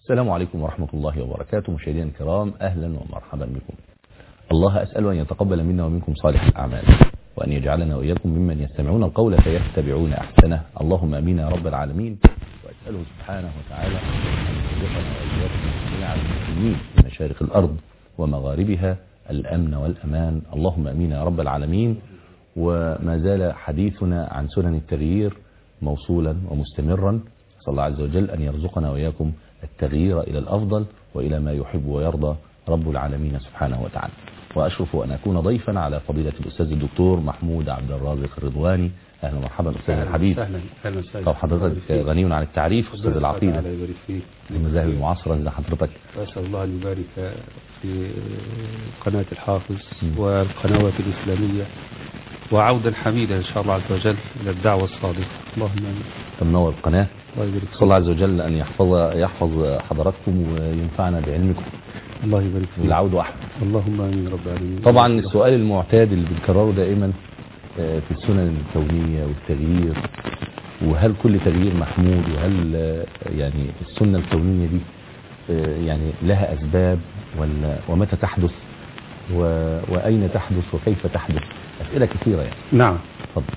السلام عليكم ورحمة الله وبركاته. مشاهدينا الكرام، أهلا ومرحبا بكم. الله أسأل أن يتقبل منا ومنكم صالح الأعمال، وأن يجعلنا وإياكم ممن يستمعون القول فيتبعون أحسنه. اللهم أمين يا رب العالمين. وأسأله سبحانه وتعالى أن يرزقنا وإياكم جميع المسلمين في مشارق الأرض ومغاربها الأمن والأمان. اللهم أمين يا رب العالمين. وما زال حديثنا عن سنن التغيير موصولا ومستمرا. صلى الله عز وجل أن يرزقنا وإياكم التغيير إلى الأفضل وإلى ما يحب ويرضى رب العالمين سبحانه وتعالى. وأشرف أن أكون ضيفا على فضيلة الأستاذ الدكتور محمود عبد الرازق الرضواني. أهلا ومرحبا أستاذ الحبيب. أهلا وسهلا. طب حضرتك غني عن التعريف، أستاذ العقيدة المذاهب المعاصرة. إذا حضرتك أسأل الله أن يبارك في قناة الحافظ والقنوات الإسلامية، وعودا حميدا إن شاء الله عز وجل إلى الدعوة الصادقة. اللهم آمين. تنور القناة. الله يبارك صلى الله عز وجل أن يحفظ حضراتكم وينفعنا بعلمكم. الله يبارك فيك. العود أحمد. اللهم آمين يا رب العالمين. طبعا السؤال المعتاد اللي بنكرره دائما في السنن الكونية والتغيير، وهل كل تغيير محمود؟ وهل يعني السنة الكونية دي يعني لها أسباب ومتى تحدث وأين تحدث وكيف تحدث؟ أسئلة كثيرة يعني. نعم. تفضل.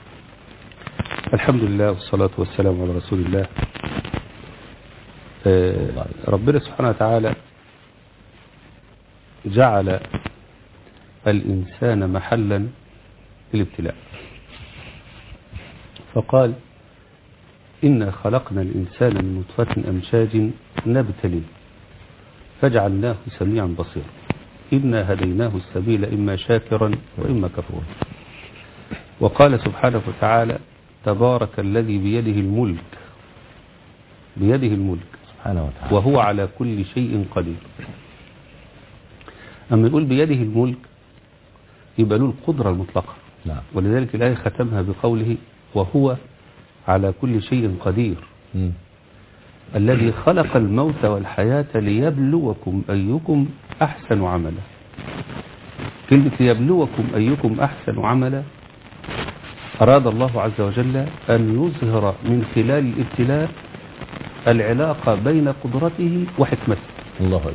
الحمد لله والصلاة والسلام على رسول الله. ربنا سبحانه وتعالى جعل الإنسان محلا للابتلاء، فقال إنا خلقنا الإنسان من نطفة أمشاج نبتليه فجعلناه سميعا بصيرا إنا هديناه السبيل إما شاكرا وإما كفورا. وقال سبحانه وتعالى تبارك الذي بيده الملك سبحانه وتعالى وهو على كل شيء قدير. أما يقول بيده الملك يبقى له القدرة المطلقة. نعم. ولذلك الآية ختمها بقوله وهو على كل شيء قدير. الذي خلق الموت والحياة ليبلوكم أيكم أحسن عملا. كلمة ليبلوكم أيكم أحسن عملا أراد الله عز وجل أن يظهر من خلال الابتلاء العلاقة بين قدرته وحكمته. الله أكبر.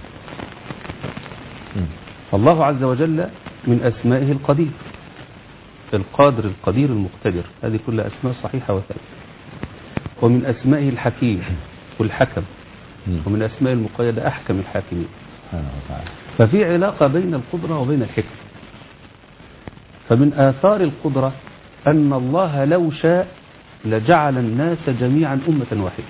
الله عز وجل من أسمائه القدير، القادر القدير المقتدر، هذه كلها أسماء صحيحة وثابتة. ومن أسمائه الحكيم والحكم، ومن أسمائه المقيدة أحكم الحاكمين. ففي علاقة بين القدرة وبين الحكمة. فمن آثار القدرة أن الله لو شاء لجعل الناس جميعا أمة واحدة،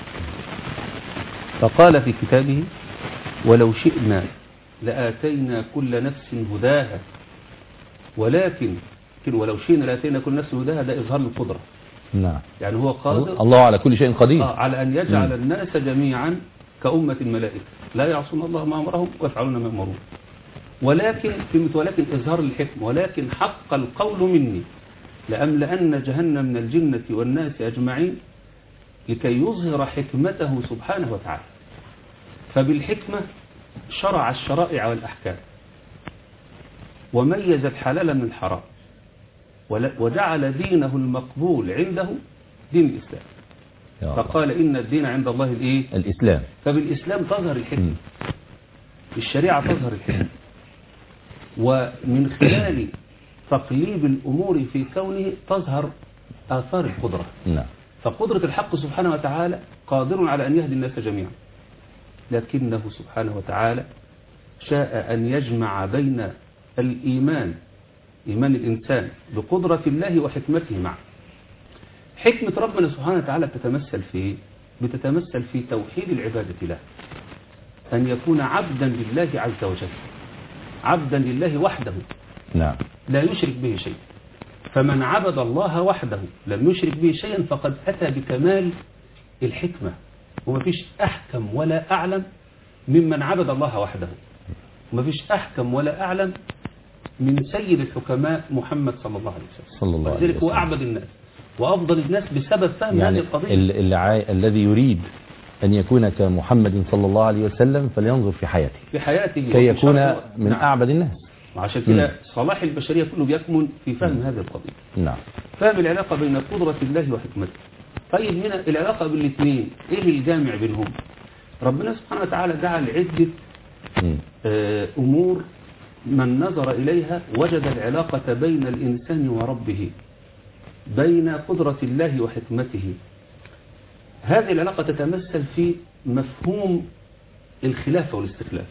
فقال في كتابه ولو شئنا لآتينا كل نفس هداها ولكن ولو شئنا لآتينا كل نفس هداها، ده إظهار القدرة. نعم. يعني هو قادر الله على كل شيء قدير على أن يجعل الناس جميعا كأمة الملائكة لا يعصون الله ما أمرهم ويفعلون ما يأمرون. ولكن ولكن إظهار الحكمة، ولكن حق القول مني لأملأن جهنم من الجنة والناس أجمعين، لكي يظهر حكمته سبحانه وتعالى. فبالحكمة شرع الشرائع والأحكام وميز الحلال من الحرام وجعل دينه المقبول عنده دين الإسلام. فقال إن الدين عند الله الإسلام. فبالإسلام تظهر الحكمة، الشريعة تظهر الحكمة، ومن خلال تقليب الأمور في كونه تظهر آثار القدرة. نعم. فقدرة الحق سبحانه وتعالى قادر على أن يهدي الناس جميعا، لكنه سبحانه وتعالى شاء أن يجمع بين الإيمان، إيمان الإنسان بقدرة الله وحكمته معا. حكمة ربنا سبحانه وتعالى بتتمثل في توحيد العبادة له، أن يكون عبدا لله عز وجل، عبدا لله وحده. نعم. لا يشرك به شيء. فمن عبد الله وحده لم يشرك به شيئا فقد أتى بكمال الحكمة. وما فيش أحكم ولا أعلم ممن عبد الله وحده، وما فيش أحكم ولا أعلم من سيد الحكماء محمد صلى الله عليه وسلم. ولذلك هو أعبد الناس وأفضل الناس بسبب فهم يعني هذه القضية. الذي يريد أن يكون كمحمد صلى الله عليه وسلم فلينظر في حياته كي يكون من نعم. أعبد الناس. وعشان كده صلاح البشرية كله بيكمن في فهم هذه القضية. نعم. فهم العلاقة بين قدرة الله وحكمته. طيب هنا العلاقة بالاثنين ايه الجامع بينهم؟ ربنا سبحانه وتعالى جعل عدة أمور من نظر إليها وجد العلاقة بين الإنسان وربه، بين قدرة الله وحكمته. هذه العلاقة تتمثل في مفهوم الخلافة والاستخلاف.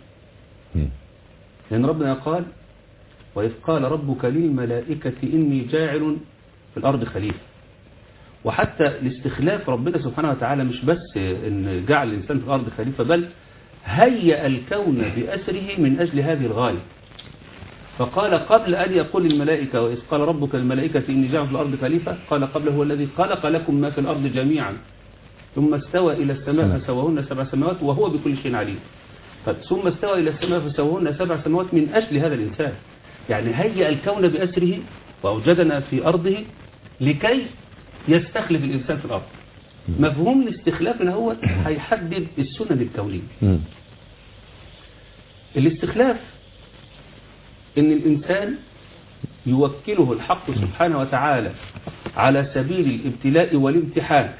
لأن ربنا قال: وإذ قال ربك للملائكة إني جاعل في الأرض خليفة. وحتى الاستخلاف ربنا سبحانه وتعالى مش بس إن جعل الإنسان في الأرض خليفة، بل هيأ الكون بأسره من أجل هذه الغاية. فقال قبل أن يقول الملائكة وإذ قال ربك الملائكة إني جاعل في الأرض خليفة، قال قبله هو الذي خلق لكم ما في الأرض جميعا ثم استوى إلى السماء فسواهن 7 سماوات وهو بكل شيء عليم. ثم استوى إلى السماء فسواهن 7 سماوات من أجل هذا الإنسان. يعني هيأ الكون بأسره وأوجدنا في أرضه لكي يستخلف الإنسان في الأرض. مفهوم الاستخلاف هو هيحدد السنن الكونية. الاستخلاف إن الإنسان يوكله الحق سبحانه وتعالى على سبيل الابتلاء والامتحان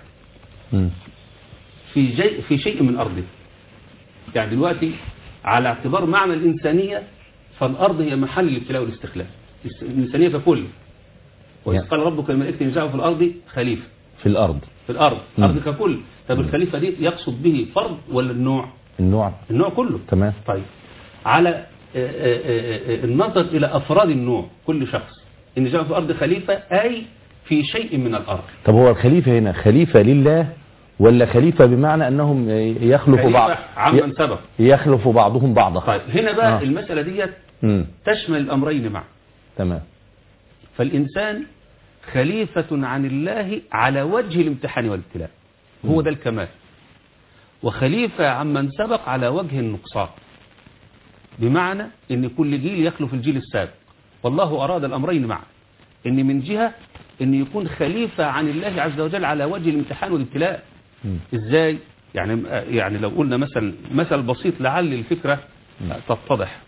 في شيء من أرضه. يعني دلوقتي على اعتبار معنى الإنسانية، فالأرض هي محل الابتلاء والاستخلاف. الإنسانية ككل. وإذ قال ربك الملائكة إني جاعل في الأرض خليفة. في الأرض الأرض ككل. طب الخليفة دي يقصد به فرد ولا النوع؟ النوع كله. تمام. طيب على النظر إلى أفراد النوع، كل شخص إني جاعل في الأرض خليفة أي في شيء من الأرض. طب هو الخليفة هنا خليفة لله ولا خليفة بمعنى أنهم يخلفوا بعض عمن سبق يخلف بعضهم بعضا؟ طيب هنا بقى المسألة دي تشمل الأمرين معا. تمام. فالإنسان خليفة عن الله على وجه الامتحان والابتلاء، هو ده الكمال. وخليفة عمن سبق على وجه النقصان، بمعنى ان كل جيل يخلف الجيل السابق. والله أراد الأمرين معا، ان من جهة ان يكون خليفة عن الله عز وجل على وجه الامتحان والابتلاء. ازاي؟ يعني لو قلنا مثل بسيط لعل الفكرة تتضح.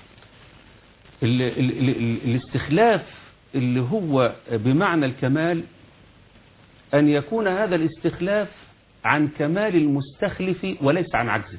الاستخلاف اللي هو بمعنى الكمال أن يكون هذا الاستخلاف عن كمال المستخلف وليس عن عجزه.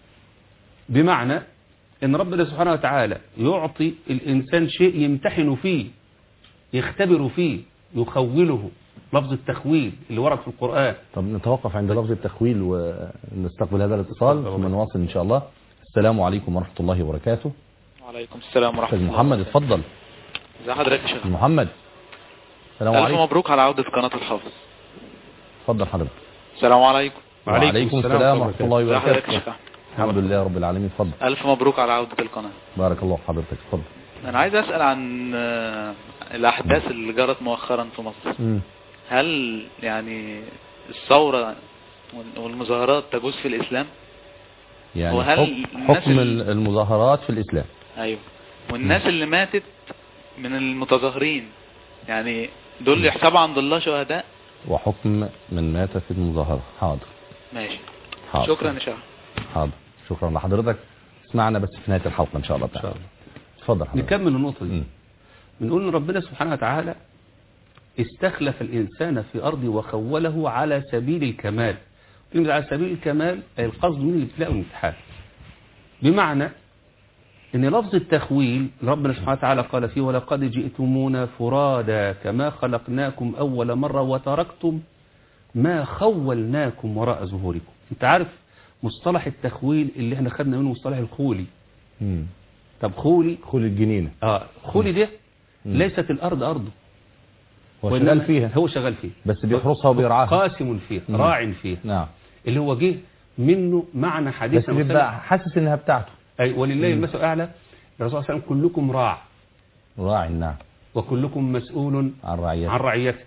بمعنى أن ربنا سبحانه وتعالى يعطي الإنسان شيء يمتحن فيه، يختبر فيه، يخوله. لفظ التخويل اللي ورد في القرآن. طب نتوقف عند لفظ التخويل ونستقبل هذا الاتصال ثم نواصل إن شاء الله. السلام عليكم ورحمة الله وبركاته. وعليكم السلام ورحمة الله. محمد اتفضل. ازي حضرتك يا شيخ محمد؟ السلام عليكم. ألف مبروك على عودة قناة الحافظ. اتفضل حضرتك. السلام عليكم. وعليكم السلام ورحمة الله ازي حضرتك يا وبركاته. شيخ؟ الحمد لله رب العالمين. اتفضل. ألف مبروك على عودة القناة. بارك الله في حضرتك. اتفضل. أنا عايز أسأل عن الأحداث اللي جرت مؤخرا في مصر. هل يعني الثورة والمظاهرات تجوز في الإسلام؟ يعني حكم المظاهرات في الإسلام. أيوه. والناس اللي ماتت من المتظاهرين يعني دول يحسبوا عند الله شهداء؟ وحكم من مات في المظاهرة. حاضر. ماشي. حاضر. شكرا يا شيخ. حاضر. شكرا لحضرتك. اسمعنا بس في نهاية الحلقة إن شاء الله تعالى. اتفضل حضرتك. نكمل النقطة دي. بنقول ان ربنا سبحانه وتعالى استخلف الإنسان في أرضه وخوله على سبيل الكمال. كلمة على سبيل الكمال أي القصد من الابتلاء والامتحان. بمعنى ان لفظ التخويل ربنا سبحانه وتعالى قال فيه ولقد جئتمونا فرادا كما خلقناكم أول مرة وتركتم ما خولناكم وراء ظهوركم. انت عارف مصطلح التخويل اللي احنا خدنا منه مصطلح الخولي. طب خولي الجنينة. خولي ده ليست الأرض أرضه، هو شغال فيها. هو شغال فيها بس بيحرسها وبيرعاها. قاسم فيها راع فيها. نعم. اللي هو جه منه معنى حديث بس بيبقى حاسس انها بتاعته. أي ولله المثل الأعلى. الرسول صلى الله عليه وسلم كلكم راع نعم وكلكم مسؤول عن رعيته.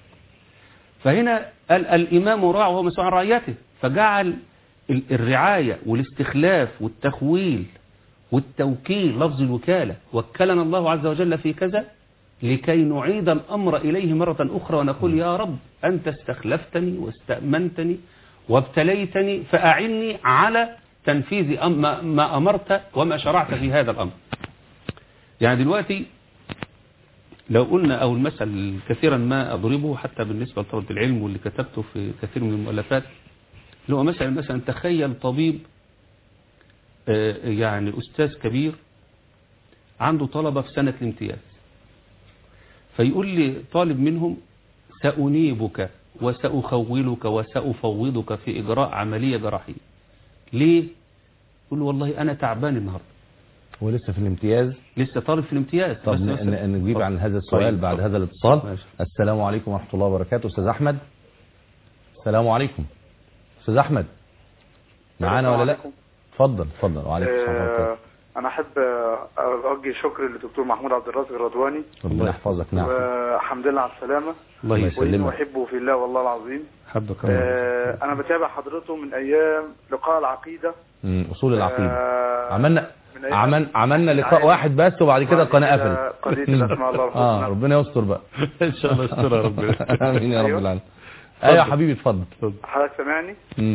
فهنا الإمام راع وهو مسؤول عن رعيته، فجعل الرعاية والاستخلاف والتخويل والتوكيل لفظ الوكالة. وكلنا الله عز وجل في كذا لكي نعيد الأمر إليه مرة أخرى ونقول يا رب أنت استخلفتني واستأمنتني وابتليتني فأعني على تنفيذ ما أمرت وما شرعت في هذا الأمر. يعني دلوقتي لو قلنا أو المثل كثيرا ما أضربه حتى بالنسبة لطلبة العلم واللي كتبته في كثير من المؤلفات، اللي هو مثلا تخيل طبيب يعني أستاذ كبير عنده طلبة في سنة الامتياز، فيقول لي طالب منهم سأنيبك وسأخولك وسأفوضك في إجراء عملية جراحية. ليه؟ يقول له والله أنا تعبان النهاردة. ولسه في الامتياز؟ لسه طالب في الامتياز. طب نجيب عن هذا السؤال بعد هذا الاتصال. ماشي. السلام عليكم ورحمة الله وبركاته. أستاذ أحمد، السلام عليكم. أستاذ أحمد معانا ولا لا؟ اتفضل. وعليكم السلام ورحمة الله. أنا أحب أوجه شكر للدكتور محمود عبد الرازق الرضواني. ربنا يحفظك. نعم. والحمد لله على السلامة. الله يسلمك. وإنه أحبه في الله والله العظيم. حبك أنا بتابع حضرته من أيام لقاء العقيدة. أصول العقيدة. عملنا لقاء واحد بس، وبعد كده القناة قفلت. قضية الأسماء الله الحسنى. ربنا يستر بقى. إن شاء الله يسترها ربنا. آمين يا رب العالمين. أيوة يا حبيبي اتفضل. حضرتك سامعني؟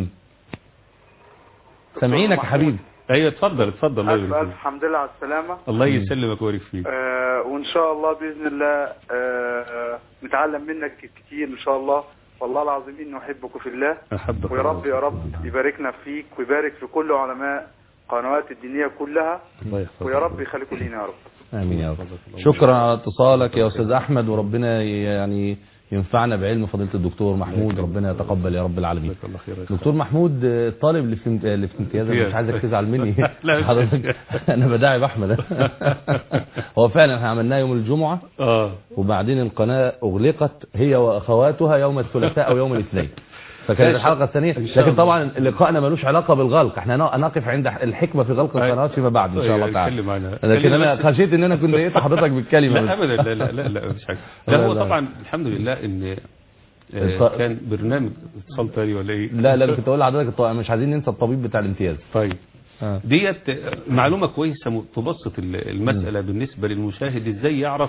سامعينك يا حبيبي. ايوه اتفضل. ألف الحمد لله على السلامة. الله يسلمك ويبارك فيك. وإن شاء الله بإذن الله نتعلم منك كتير إن شاء الله. والله العظيم إنه أحبك في الله. أحبك. ويا رب يباركنا فيك ويبارك في كل علماء قنوات الدينية كلها. الله يحفظك. ويا رب يخليكم لينا يا رب. آمين يا رب. شكرا على اتصالك يا أستاذ أحمد، وربنا يعني ينفعنا بعلم فضيلة الدكتور محمود. ربنا يتقبل يا رب العالمين. دكتور محمود، الطالب اللي في امتياز، مش عايزك تزعل مني حضرتك، انا بداعي باحمد. هو فعلا احنا عملناه يوم الجمعة، وبعدين القناة اغلقت هي واخواتها يوم الثلاثاء او يوم الاثنين، فكانت الحلقة الثانية. لكن طبعا لقائنا ملوش علاقة بالغلق، احنا نقف عند الحكمة في غلق القنوات فيما بعد ان شاء الله تعالى. لكن انا خشيت ان انا كنت لقيت حضرتك بالكلمة. لا ابدا، لا مفيش حاجة. لا هو طبعا الحمد لله ان كان برنامج اتصال تاني ولا ايه؟ لا كنت اقول لحضرتك مش عايزين ننسى الطبيب بتاع الامتياز. طيب ديت معلومة كويسة تبسط المسألة بالنسبة للمشاهد ازاي يعرف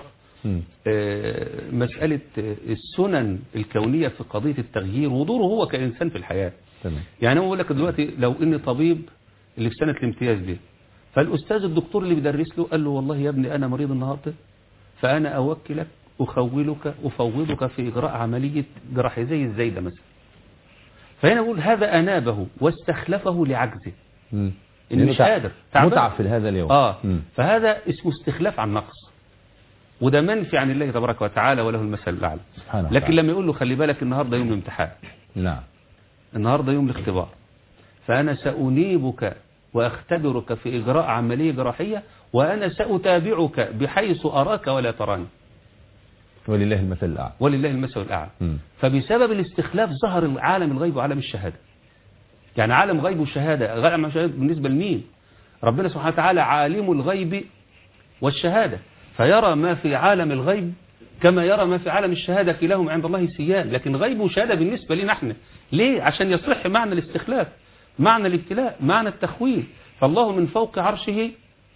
مسألة السنن الكونية في قضية التغيير ودوره هو كإنسان في الحياة. تمام. يعني أقول لك دلوقتي لو إن طبيب اللي في سنة الامتياز دي، فالأستاذ الدكتور اللي بيدرس له قال له والله يا ابني أنا مريض النهاردة، فأنا أوكلك أخولك أفوضك في إجراء عملية جراحية زي الزايدة مثلا. فهنا أقول هذا أنابه واستخلفه لعجزه، إن مش قادر متعب في هذا اليوم. فهذا اسمه استخلاف عن نقص، وده منفي عن الله تبارك وتعالى وله المثل الأعلى. لكن لما يقول له خلي بالك النهاردة يوم الامتحان، نعم، النهاردة يوم الاختبار، فأنا سأنيبك وأختبرك في إجراء عملية جراحية، وأنا سأتابعك بحيث أراك ولا تراني، ولله المثل الأعلى. فبسبب الاستخلاف ظهر عالم الغيب وعالم الشهادة. يعني عالم غيب والشهادة، عالم الشهادة بالنسبة لمين؟ ربنا سبحانه وتعالى عالم الغيب والشهادة، فيرى ما في عالم الغيب كما يرى ما في عالم الشهادة، كلاهما عند الله سيان. لكن غيب وشهادة بالنسبة لنا احنا ليه؟ عشان يصح معنى الاستخلاف، معنى الابتلاء، معنى التخويل. فالله من فوق عرشه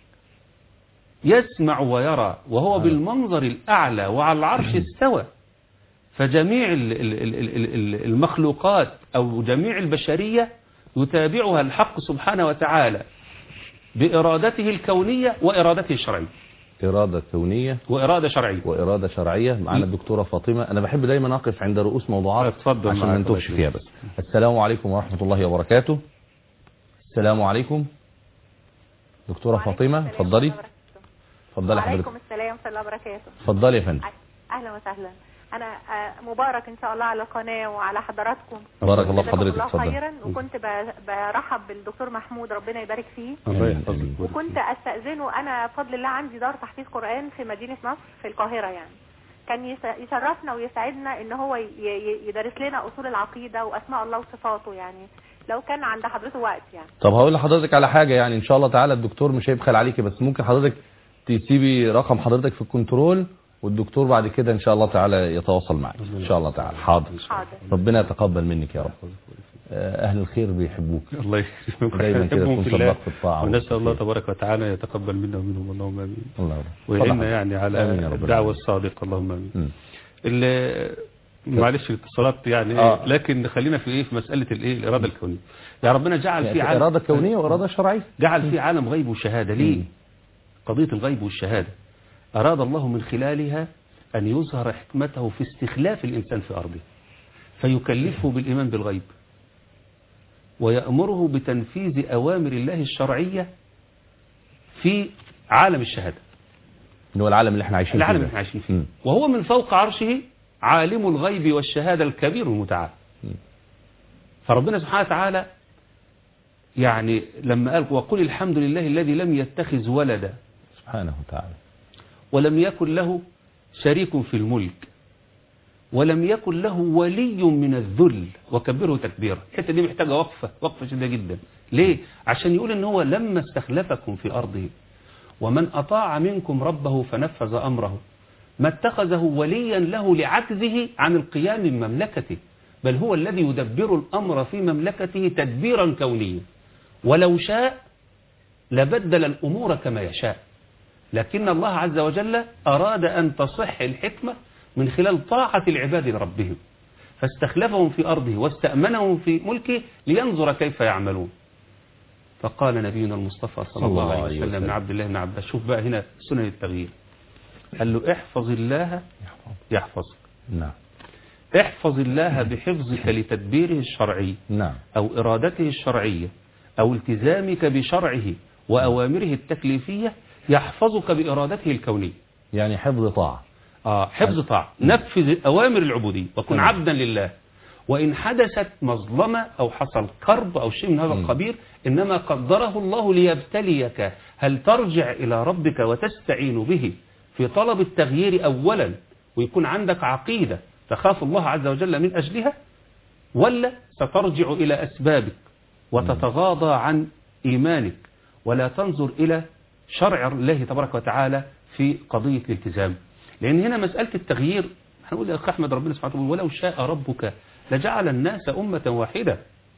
يسمع ويرى، وهو بالمنظر الأعلى وعلى العرش استوى. فجميع المخلوقات أو جميع البشرية يتابعها الحق سبحانه وتعالى بإرادته الكونية وإرادته الشرعية. إرادة كونية وإرادة شرعية. معنا الدكتورة فاطمة. أنا بحب دايما أقف عند رؤوس موضوعات عشان ما نتوهش فيها. بس السلام عليكم ورحمة الله وبركاته. السلام عليكم دكتورة فاطمة، اتفضلي حضرتك. وعليكم السلام ورحمة الله وبركاته. اتفضلي يا فندم. أهلا وسهلا. أنا مبارك إن شاء الله على القناة وعلى حضراتكم. بارك الله في حضرتك. اتفضلي. خيرا. وكنت برحب بالدكتور محمود، ربنا يبارك فيه. الله يحفظك. وكنت أستأذنه، أنا بفضل الله عندي دار تحفيظ قرآن في مدينة نصر في القاهرة، يعني كان يشرفنا ويسعدنا إن هو يدرس لنا أصول العقيدة وأسماء الله وصفاته، يعني لو كان عند حضرته وقت يعني. طب هقول لحضرتك على حاجة، يعني إن شاء الله تعالى الدكتور مش هيبخل عليكي، بس ممكن حضرتك تسيبي رقم حضرتك في الكنترول، والدكتور بعد كده ان شاء الله تعالى يتواصل معك ان شاء الله تعالى. حاضر. ربنا يتقبل منك يا رب. اهل الخير بيحبوك. الله يكرمك. دايما كده تكون صدق في الطاعه، ونسال الله تبارك وتعالى يتقبل منا ومنهم، اللهم امين. الله ويعيننا يعني على الدعوه الصادقه، اللهم امين. معلش الاتصالات يعني لكن خلينا في ايه، في مساله الايه، الاراده الكونيه. يا ربنا جعل في اراده كونيه واراده شرعيه، جعل في عالم غيب وشهاده. ليه؟ قضيه الغيب والشهاده أراد الله من خلالها أن يظهر حكمته في استخلاف الإنسان في أرضه، فيكلفه بالإيمان بالغيب، ويأمره بتنفيذ أوامر الله الشرعية في عالم الشهادة، اللي هو العالم اللي احنا عايشين فيه. العالم اللي احنا عايشين فيه. وهو من فوق عرشه عالم الغيب والشهادة الكبير المتعال. فربنا سبحانه وتعالى يعني لما قال وقل الحمد لله الذي لم يتخذ ولدا سبحانه وتعالى ولم يكن له شريك في الملك ولم يكن له ولي من الذل وكبره تكبيرا. الحته دي محتاجه وقفه شديده جدا. ليه؟ عشان يقول ان هو لما استخلفكم في ارضه ومن اطاع منكم ربه فنفذ امره ما اتخذه وليا له لعجزه عن القيام من مملكته، بل هو الذي يدبر الامر في مملكته تدبيرا كونيا، ولو شاء لبدل الامور كما يشاء، لكن الله عز وجل أراد أن تصح الحكمة من خلال طاعة العباد لربهم، فاستخلفهم في أرضه واستأمنهم في ملكه لينظر كيف يعملون. فقال نبينا المصطفى صلى الله عليه وسلم من عبد الله بن عباس، شوف بقى هنا سنن التغيير، قال له احفظ الله يحفظك. نعم. احفظ الله بحفظك لتدبيره الشرعي، نعم، أو إرادته الشرعية، أو التزامك بشرعه وأوامره التكليفية، يحفظك بإرادته الكونية. يعني حفظ طاعة. حفظ طاعة، نفذ أوامر العبودية وكن عبدا لله. وإن حدثت مظلمة أو حصل كرب أو شيء من هذا القبيل إنما قدره الله ليبتليك، هل ترجع إلى ربك وتستعين به في طلب التغيير أولا ويكون عندك عقيدة تخاف الله عز وجل من أجلها، ولا سترجع إلى أسبابك وتتغاضى عن إيمانك ولا تنظر إلى شرع الله تبارك وتعالى في قضية الالتزام؟ لأن هنا مسألة التغيير هنقول يا أخي أحمد ربنا سبحانه وتعالى ولو شاء ربك لجعل الناس أمة واحدة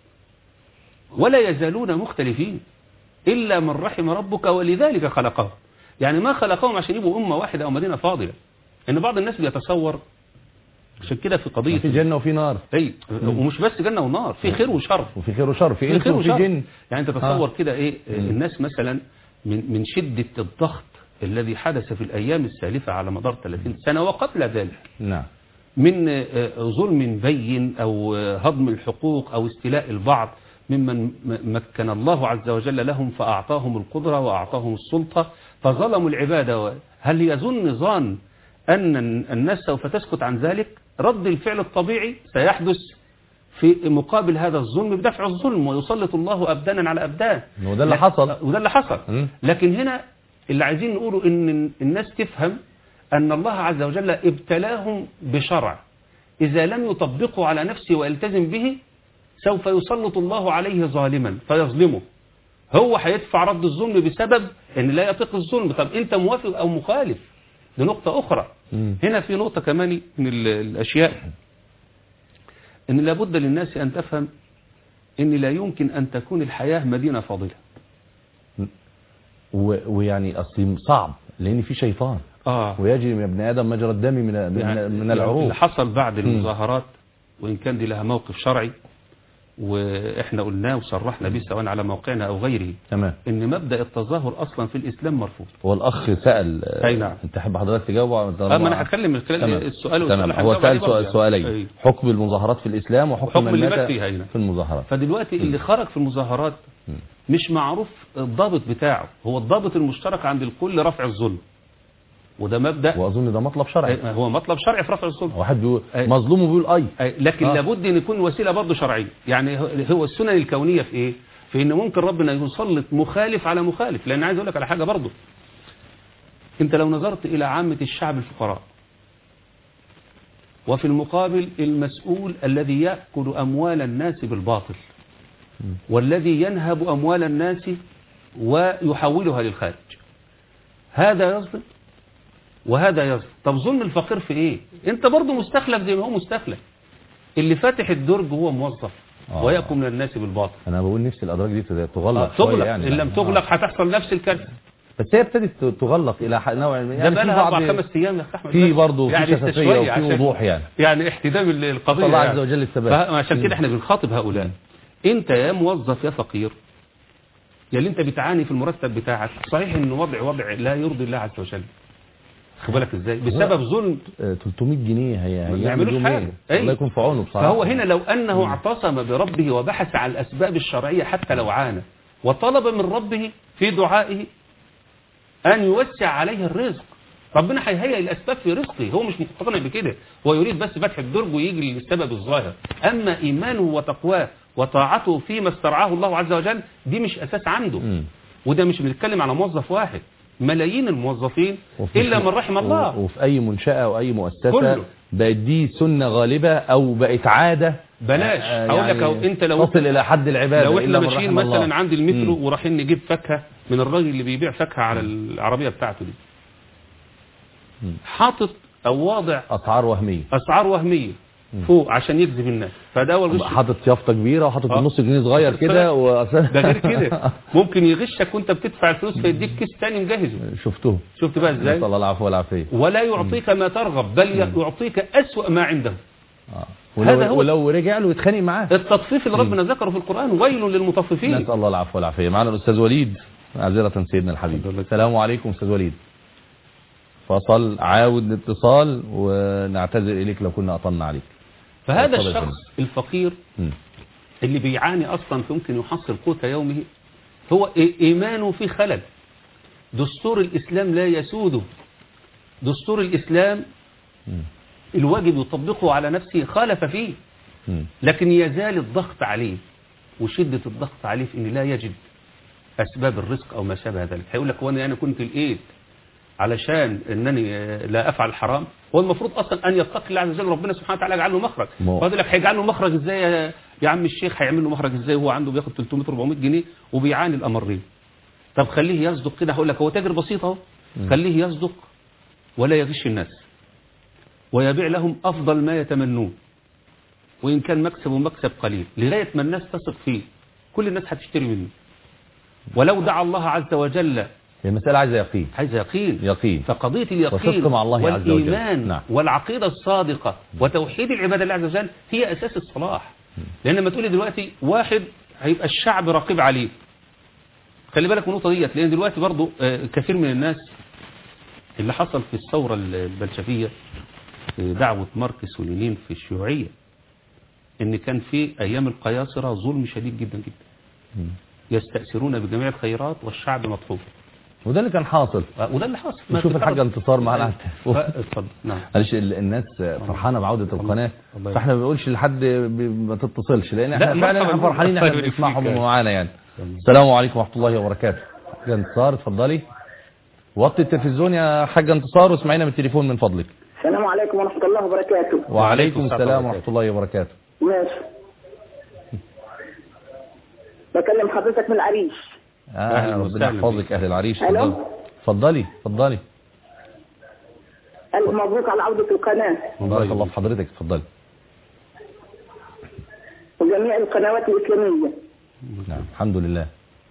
ولا يزالون مختلفين إلا من رحم ربك ولذلك خلقهم. يعني ما خلقهم عشان يبقوا أمة واحدة أو مدينة فاضلة. إن بعض الناس بيتصور عشان كده في قضية في جنة وفي نار. أي ومش بس جنة ونار، في خير وشر، وفي خير وشر، في إنس وفي جن. يعني أنت تتصور كده إيه الناس مثلا من شدة الضغط الذي حدث في الأيام السالفة على مدار 30 سنة وقبل ذلك، نعم، من ظلم بين أو هضم الحقوق أو استيلاء البعض ممن مكن الله عز وجل لهم فأعطاهم القدرة وأعطاهم السلطة فظلموا العبادة. هل يظن ظان أن الناس سوف تسكت عن ذلك؟ رد الفعل الطبيعي سيحدث في مقابل هذا الظلم بدفع الظلم، ويسلط الله أبدانا على أبدان. وده اللي حصل. وده اللي حصل. لكن هنا اللي عايزين نقوله إن الناس تفهم أن الله عز وجل ابتلاهم بشرع إذا لم يطبقه على نفسه ويلتزم به سوف يسلط الله عليه ظالما فيظلمه، هو هيدفع رد الظلم بسبب أن لا يطيق الظلم. طب أنت موافق أو مخالف؟ دي نقطة أخرى. هنا في نقطة كمان من الأشياء أن لابد للناس أن تفهم أن لا يمكن أن تكون الحياة مدينة فاضلة. ويعني أصل صعب لأن في شيطان ويجري من ابن آدم مجرى الدم من العروق. اللي حصل بعد المظاهرات وإن كان دي لها موقف شرعي وإحنا قلناه وصرحنا به سواء على موقعنا أو غيره، تمام، إن مبدأ التظاهر أصلا في الإسلام مرفوض. هو الأخ سأل أي نعم. أنت تحب حضرتك تجاوب؟ ما أنا هتكلم من خلال السؤال تمام. هو سأل سؤالين، حكم المظاهرات في الإسلام وحكم اللي مات فيها في المظاهرات. فدلوقتي اللي خرج في المظاهرات مش معروف الضابط بتاعه، هو الضابط المشترك عند الكل رفع الظلم، وده مبدأ وأظن ده مطلب شرعي. هو مطلب شرعي في رفع الظلم. واحد بيقول مظلوم وبيقول لكن لابد أن يكون وسيلة برضه شرعية. يعني هو السنن الكونية في إيه؟ في إن ممكن ربنا يسلط مخالف على مخالف. لأن عايز أقول لك على حاجة برضه، أنت لو نظرت إلى عامة الشعب الفقراء وفي المقابل المسؤول الذي يأكل أموال الناس بالباطل والذي ينهب أموال الناس ويحولها للخارج، هذا يظلم وهذا يظلم. طب ظلم الفقير في ايه؟ انت برضه مستخلف زي ما هو مستخلف. اللي فاتح الدرج هو موظف ويأكل من الناس بالباطل. انا بقول نفس الادراج دي تغلق تغلق يعني. ان لم تغلق هتحصل نفس الكارثه. بس هي ابتدت تغلق الى نوع يعني ده بقى لها 4-5 ايام يا اخي احمد، في برضه في شفافيه وفي وضوح يعني احتدام القضيه. الله عز وجل الثبات. عشان كده احنا بنخاطب هؤلاء. انت يا موظف يا فقير يا اللي انت بتعاني في المرتب بتاعك، صحيح ان وضع لا يرضي الله عز وجل، خد بالك ازاي بسبب ظلم 300 جنيه ما هيعمل بيعملوش حاجه. الله يكون في عونه بصراحه. فهو هنا لو انه اعتصم بربه وبحث عن الاسباب الشرعيه حتى لو عانى وطلب من ربه في دعائه ان يوسع عليه الرزق، ربنا هيهيئ الاسباب في رزقه. هو مش مقتنع بكده، هو يريد بس فتح الدرج ويجي للسبب الظاهر. اما ايمانه وتقواه وطاعته فيما استرعاه الله عز وجل دي مش اساس عنده. وده مش بنتكلم على موظف واحد، ملايين الموظفين الا من رحم الله. وفي اي منشاه او اي مؤسسه كله. بقت دي سنه غالبه او بقت عاده. بلاش هقول لك يعني انت لو تصل الى حد العباده. لو احنا إلا من ماشيين رحم الله. مثلا عند المترو ورايحين نجيب فاكهه من الراجل اللي بيبيع فاكهه على العربيه بتاعته دي، حاطط او واضع اسعار وهميه فوق عشان يجذب الناس، فده اول غش. حاطط يافطه كبيره وحاطط نص جنيه صغير كده ده غير كده ممكن يغشك وانت بتدفع الفلوس فيديك كيس تاني مجهزه. شفت بقى ازاي؟ نسال الله العفو والعافيه. ولا يعطيك ما ترغب بل يعطيك اسوأ ما عنده. هذا هو ولو رجع له يتخانق معاه. التطفيف اللي ربنا ذكره في القرآن ويل للمطففين. نسال الله العفو والعافيه. معنا الاستاذ وليد معذره سيدنا الحبيب. السلام عليكم استاذ وليد. فصل عاود الاتصال ونعتذر اليك لو كنا اطلنا عليك. فهذا الشخص الفقير اللي بيعاني اصلا يمكن يحصل قوت يومه هو ايمانه في خلل. دستور الاسلام لا يسوده. دستور الاسلام الواجب يطبقه على نفسه خالف فيه، لكن يزال الضغط عليه وشدة الضغط عليه في ان لا يجد اسباب الرزق او ما شابه ذلك. هيقول لك وانا انا كنت لقيت علشان انني لا افعل الحرام. هو المفروض اصلا ان يتقي الله عز وجل، ربنا سبحانه وتعالى يجعل له مخرج. فاضل لك هيجعل له مخرج ازاي يا عم الشيخ؟ هيعمل له مخرج ازاي وهو عنده بياخد 300 400 جنيه وبيعاني الامرين؟ طب خليه يصدق كده. هقول لك هو تاجر بسيط اهو، خليه يصدق ولا يغش الناس ويبيع لهم افضل ما يتمنون، وان كان مكسبه مكسب قليل لغايه ما الناس تثق فيه. كل الناس هتشتري منه ولو دعا الله عز وجل. المسألة عايزة يقين. فقضية اليقين مع الله والإيمان نعم. والعقيدة الصادقة وتوحيد العبادة لله عز وجل هي أساس الصلاح. لأن لما تقولي دلوقتي واحد هيبقى الشعب رقيب عليه، خلي بالك من النقطة ديت، لأن دلوقتي برضو كثير من الناس اللي حصل في الثورة البلشفية دعوة ماركس ولينين في الشيوعية إن كان في أيام القياصرة ظلم شديد جدا جدا، يستأثرون بجميع الخيرات والشعب مطلوب. وده اللي كان حاصل. وده اللي حاصل. نشوف الحاجة انتصار معنا على التليفون. اتفضل. نعم. معلش الناس فرحانة بعودة القناة، فاحنا ما بنقولش لحد ما تتصلش، لان احنا فعلا فرحانين احنا بنسمعهم معانا يعني. السلام عليكم ورحمة الله وبركاته. حاجة انتصار اتفضلي. وطي التلفزيون يا حاجة انتصار واسمعينا من التليفون من فضلك. السلام عليكم ورحمة الله وبركاته. وعليكم السلام ورحمة الله وبركاته. ماشي. بكلم حضرتك من العريش. ربنا يحفظك اهل العريش. اتفضلي. ألف مبروك على عودة القناة. بارك الله في حضرتك. اتفضلي. وجميع القنوات الإسلامية. نعم الحمد لله.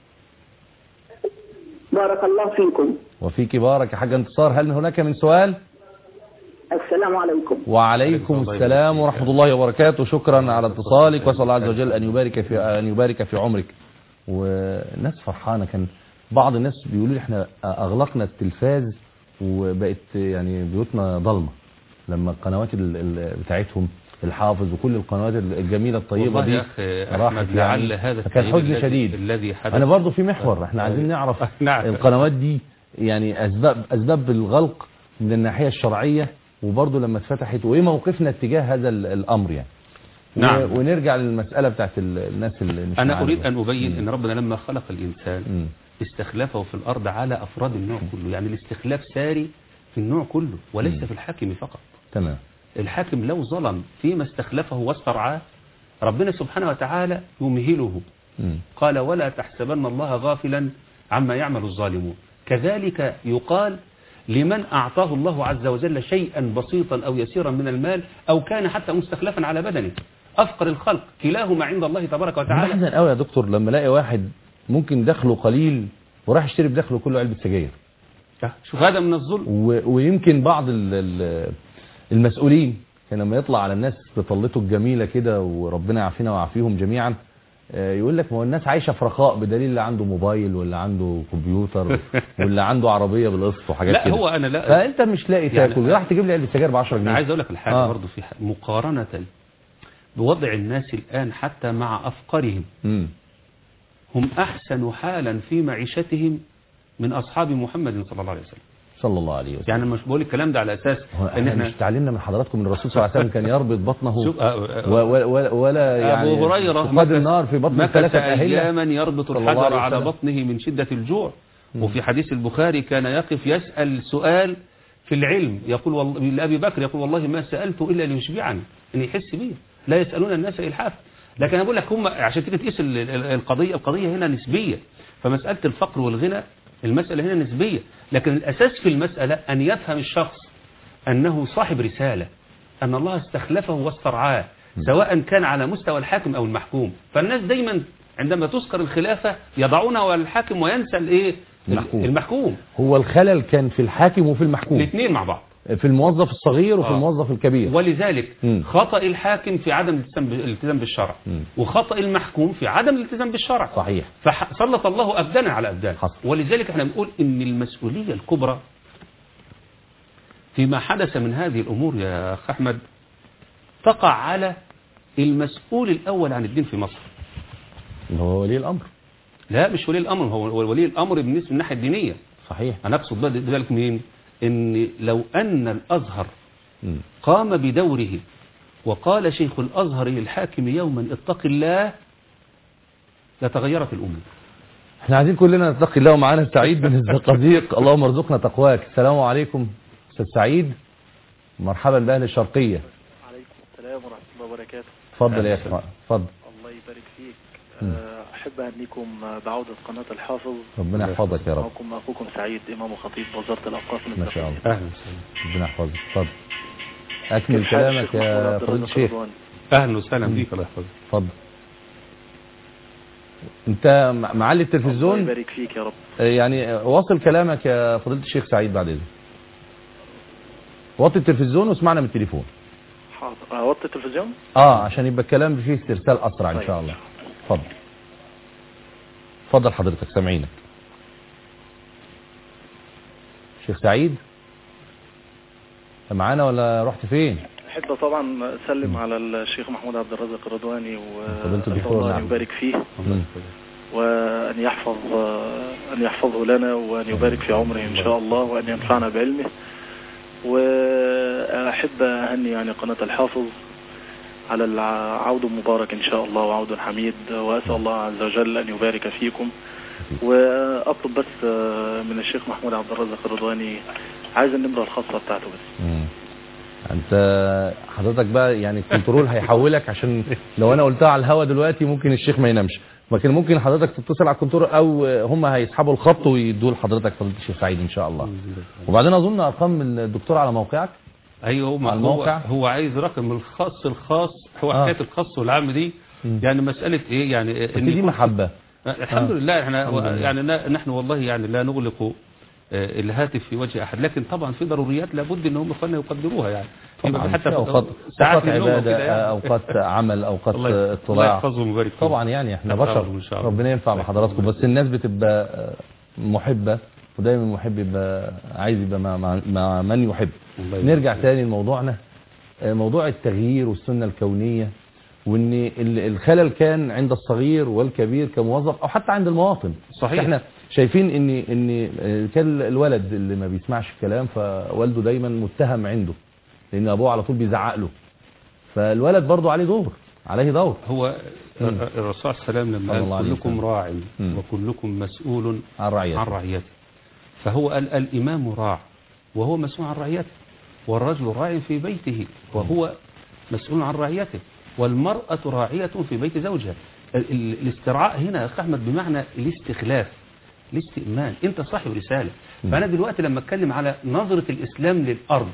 بارك الله فيكم. وفيك بارك يا حاجة انتصار. هل هناك من سؤال؟ السلام عليكم. وعليكم السلام ورحمة الله وبركاته. شكرا على اتصالك، واسال الله عز وجل ان يبارك في عمرك. والناس فرحانه. كان بعض الناس بيقولوا لي احنا اغلقنا التلفاز وبقت يعني بيوتنا ضلمه لما القنوات بتاعتهم الحافظ وكل القنوات الجميله الطيبه دي راحت. لعل هذا كان حزن شديد الذي حدث. انا برضو في محور احنا عايزين نعرف القنوات دي يعني اسباب الغلق من الناحيه الشرعيه، وبرضو لما اتفتحت وايه موقفنا اتجاه هذا الامر يعني. نعم. ونرجع للمسألة بتاعت الناس اللي مش أنا أريد أن أبين أن ربنا لما خلق الإنسان استخلفه في الأرض على أفراد النوع كله، يعني الاستخلاف ساري في النوع كله وليس في الحاكم فقط. تمام. الحاكم لو ظلم فيما استخلفه واسترعاه ربنا سبحانه وتعالى يمهله. قال ولا تحسبن الله غافلا عما يعمل الظالمون. كذلك يقال لمن أعطاه الله عز وجل شيئا بسيطا أو يسيرا من المال أو كان حتى مستخلفا على بدنه، أفقر الخلق كلاهما عند الله تبارك وتعالى. محزن قوي يا دكتور لما الاقي واحد ممكن دخله قليل وراح يشتري بدخله كله علبة سجاير. شوف هذا من الظلم. ويمكن بعض المسؤولين كان لما يطلع على الناس بطلته الجميلة كده وربنا يعافينا ويعافيهم جميعا يقول لك ما هو الناس عايشه في رخاء بدليل اللي عنده موبايل واللي عنده كمبيوتر واللي عنده عربيه بالقسط وحاجات لا كده. هو انا لا، فانت مش لاقي تاكل راح تجيب لي علبه سجاير ب 10 جنيه. انا عايز اقول لك الحاجه برضه في مقارنه بوضع الناس الان حتى مع افقارهم، هم احسن حالا في معيشتهم من اصحاب محمد صلى الله عليه وسلم. صلى الله عليه وسلم. يعني مش بقول الكلام ده على اساس ان احنا مش تعلمنا من حضراتكم ان الرسول صلى الله عليه وسلم كان يربط بطنه ولا يعني ابو هريره قد النار في بطن ثلاثه اياما يربط الحجر على بطنه من شده الجوع. وفي حديث البخاري كان يقف يسال سؤال في العلم، يقول لابي بكر يقول والله ما سالته الا ليشبعني، ان يحس بيه، لا يسالون الناس الحاف. لكن انا بقول لك هم عشان تيجي تقيس القضيه هنا نسبيه، فمساله الفقر والغنى المسألة هنا نسبية، لكن الأساس في المسألة أن يفهم الشخص أنه صاحب رسالة، أن الله استخلفه واسترعاه، سواء كان على مستوى الحاكم أو المحكوم. فالناس دايما عندما تذكر الخلافة يضعونها على الحاكم وينسى المحكوم. هو الخلل كان في الحاكم وفي المحكوم، الاثنين مع بعض، في الموظف الصغير وفي الموظف الكبير. ولذلك خطأ الحاكم في عدم الالتزام بالشرع، وخطأ المحكوم في عدم الالتزام بالشرع. صحيح. فسلط الله أبدانا على أبدان. حصل. ولذلك احنا بنقول إن المسؤولية الكبرى فيما حدث من هذه الأمور يا أخ أحمد تقع على المسؤول الأول عن الدين في مصر، اللي هو ولي الأمر. لا مش ولي الأمر، هو ولي الأمر بالنسبة للناحية الدينية. صحيح. أنا أقصد بذلك مين؟ إن لو أن الأزهر قام بدوره وقال شيخ الأزهر للحاكم يوما اتق الله لتغيرت الأمة. احنا عايزين كلنا نتقي الله. ومعانا سعيد بن الزقازيق، اللهم ارزقنا تقواك. السلام عليكم أستاذ سعيد، مرحبا بأهل الشرقية. عليكم السلام ورحمة الله وبركاته. اتفضل يا أخي، اتفضل. الله يبارك فيك. أحب أهنيكم بعودة قناة الحافظ. ربنا يحفظك يا رب. معكم أخوكم سعيد إمام وخطيب وزارة الأوقاف من ما شاء الله. أهلا وسهلا. ربنا يحفظك. اتفضل أكمل كلامك يا فضيلة الشيخ. أهلا وسهلا بيك، الله يحفظك. اتفضل. أنت معلي التلفزيون؟ الله يبارك فيك يا رب. يعني واصل كلامك يا فضيلة الشيخ سعيد بعد إذنك. وطي التلفزيون واسمعنا من التليفون. حاضر. وطي التلفزيون؟ عشان يبقى الكلام فيه استرسال أسرع إن شاء الله. اتفضل. اتفضل حضرتك، سامعينك. شيخ سعيد معانا ولا رحت فين؟ أحب طبعا أسلم على الشيخ محمود عبد الرازق الرضواني وأسأل الله أن يبارك فيه وأن يحفظه لنا وأن يبارك في عمره إن شاء الله وأن ينفعنا بعلمه. وأحب أهني يعني قناة الحافظ على العود مبارك إن شاء الله وعود حميد، وأسأل الله عز وجل أن يبارك فيكم. وأطلب بس من الشيخ محمود عبد الرازق الرضواني عايز النمرة الخاصة بتاعته بس. انت حضرتك بقى يعني الكنترول هيحولك، عشان لو انا قلتها على الهوا دلوقتي ممكن الشيخ ما ينامش، لكن ممكن حضرتك تتصل على الكنترول او هم هيسحبوا الخط ويدوا لحضرتك فضيلة الشيخ سعيد ان شاء الله. وبعدين اظن ارقام الدكتور على موقعك. ايوه على الموقع. هو عايز رقم الخاص هو حكايه الخاص والعام دي يعني مساله ايه يعني ان دي محبه. الحمد لله احنا يعني نحن والله يعني لا نغلق الهاتف في وجه احد، لكن طبعا في ضروريات لابد ان هم اخواننا يقدروها يعني حتى في اوقات عباده يعني. اوقات عمل، اوقات اطلاع. الله يحفظهم ويبارك فيهم. طبعا يعني احنا بشر، ربنا ينفع بحضراتكم، بس الناس بتبقى محبه ودايما المحب يبقى عايز يبقى مع من يحب. نرجع تاني لموضوعنا، موضوع التغيير والسنه الكونيه، وان الخلل كان عند الصغير والكبير كموظف او حتى عند المواطن. صحيح. احنا شايفين ان كان الولد اللي ما بيسمعش الكلام فوالده دايما متهم عنده لان ابوه على طول بيزعق له، فالولد برضه عليه دور. هو الرسول صلى الله عليه وسلم لما قال كلكم راع وكلكم مسؤول عن رعيته، فهو قال الامام راع وهو مسؤول عن رعيته، والرجل راع في بيته وهو مسؤول عن رعيته، والمرأة راعية في بيت زوجها. الاسترعاء هنا يا أخ أحمد بمعنى الاستخلاف، الاستئمان، أنت صاحب رسالة. فأنا دلوقتي لما أتكلم على نظرة الإسلام للأرض،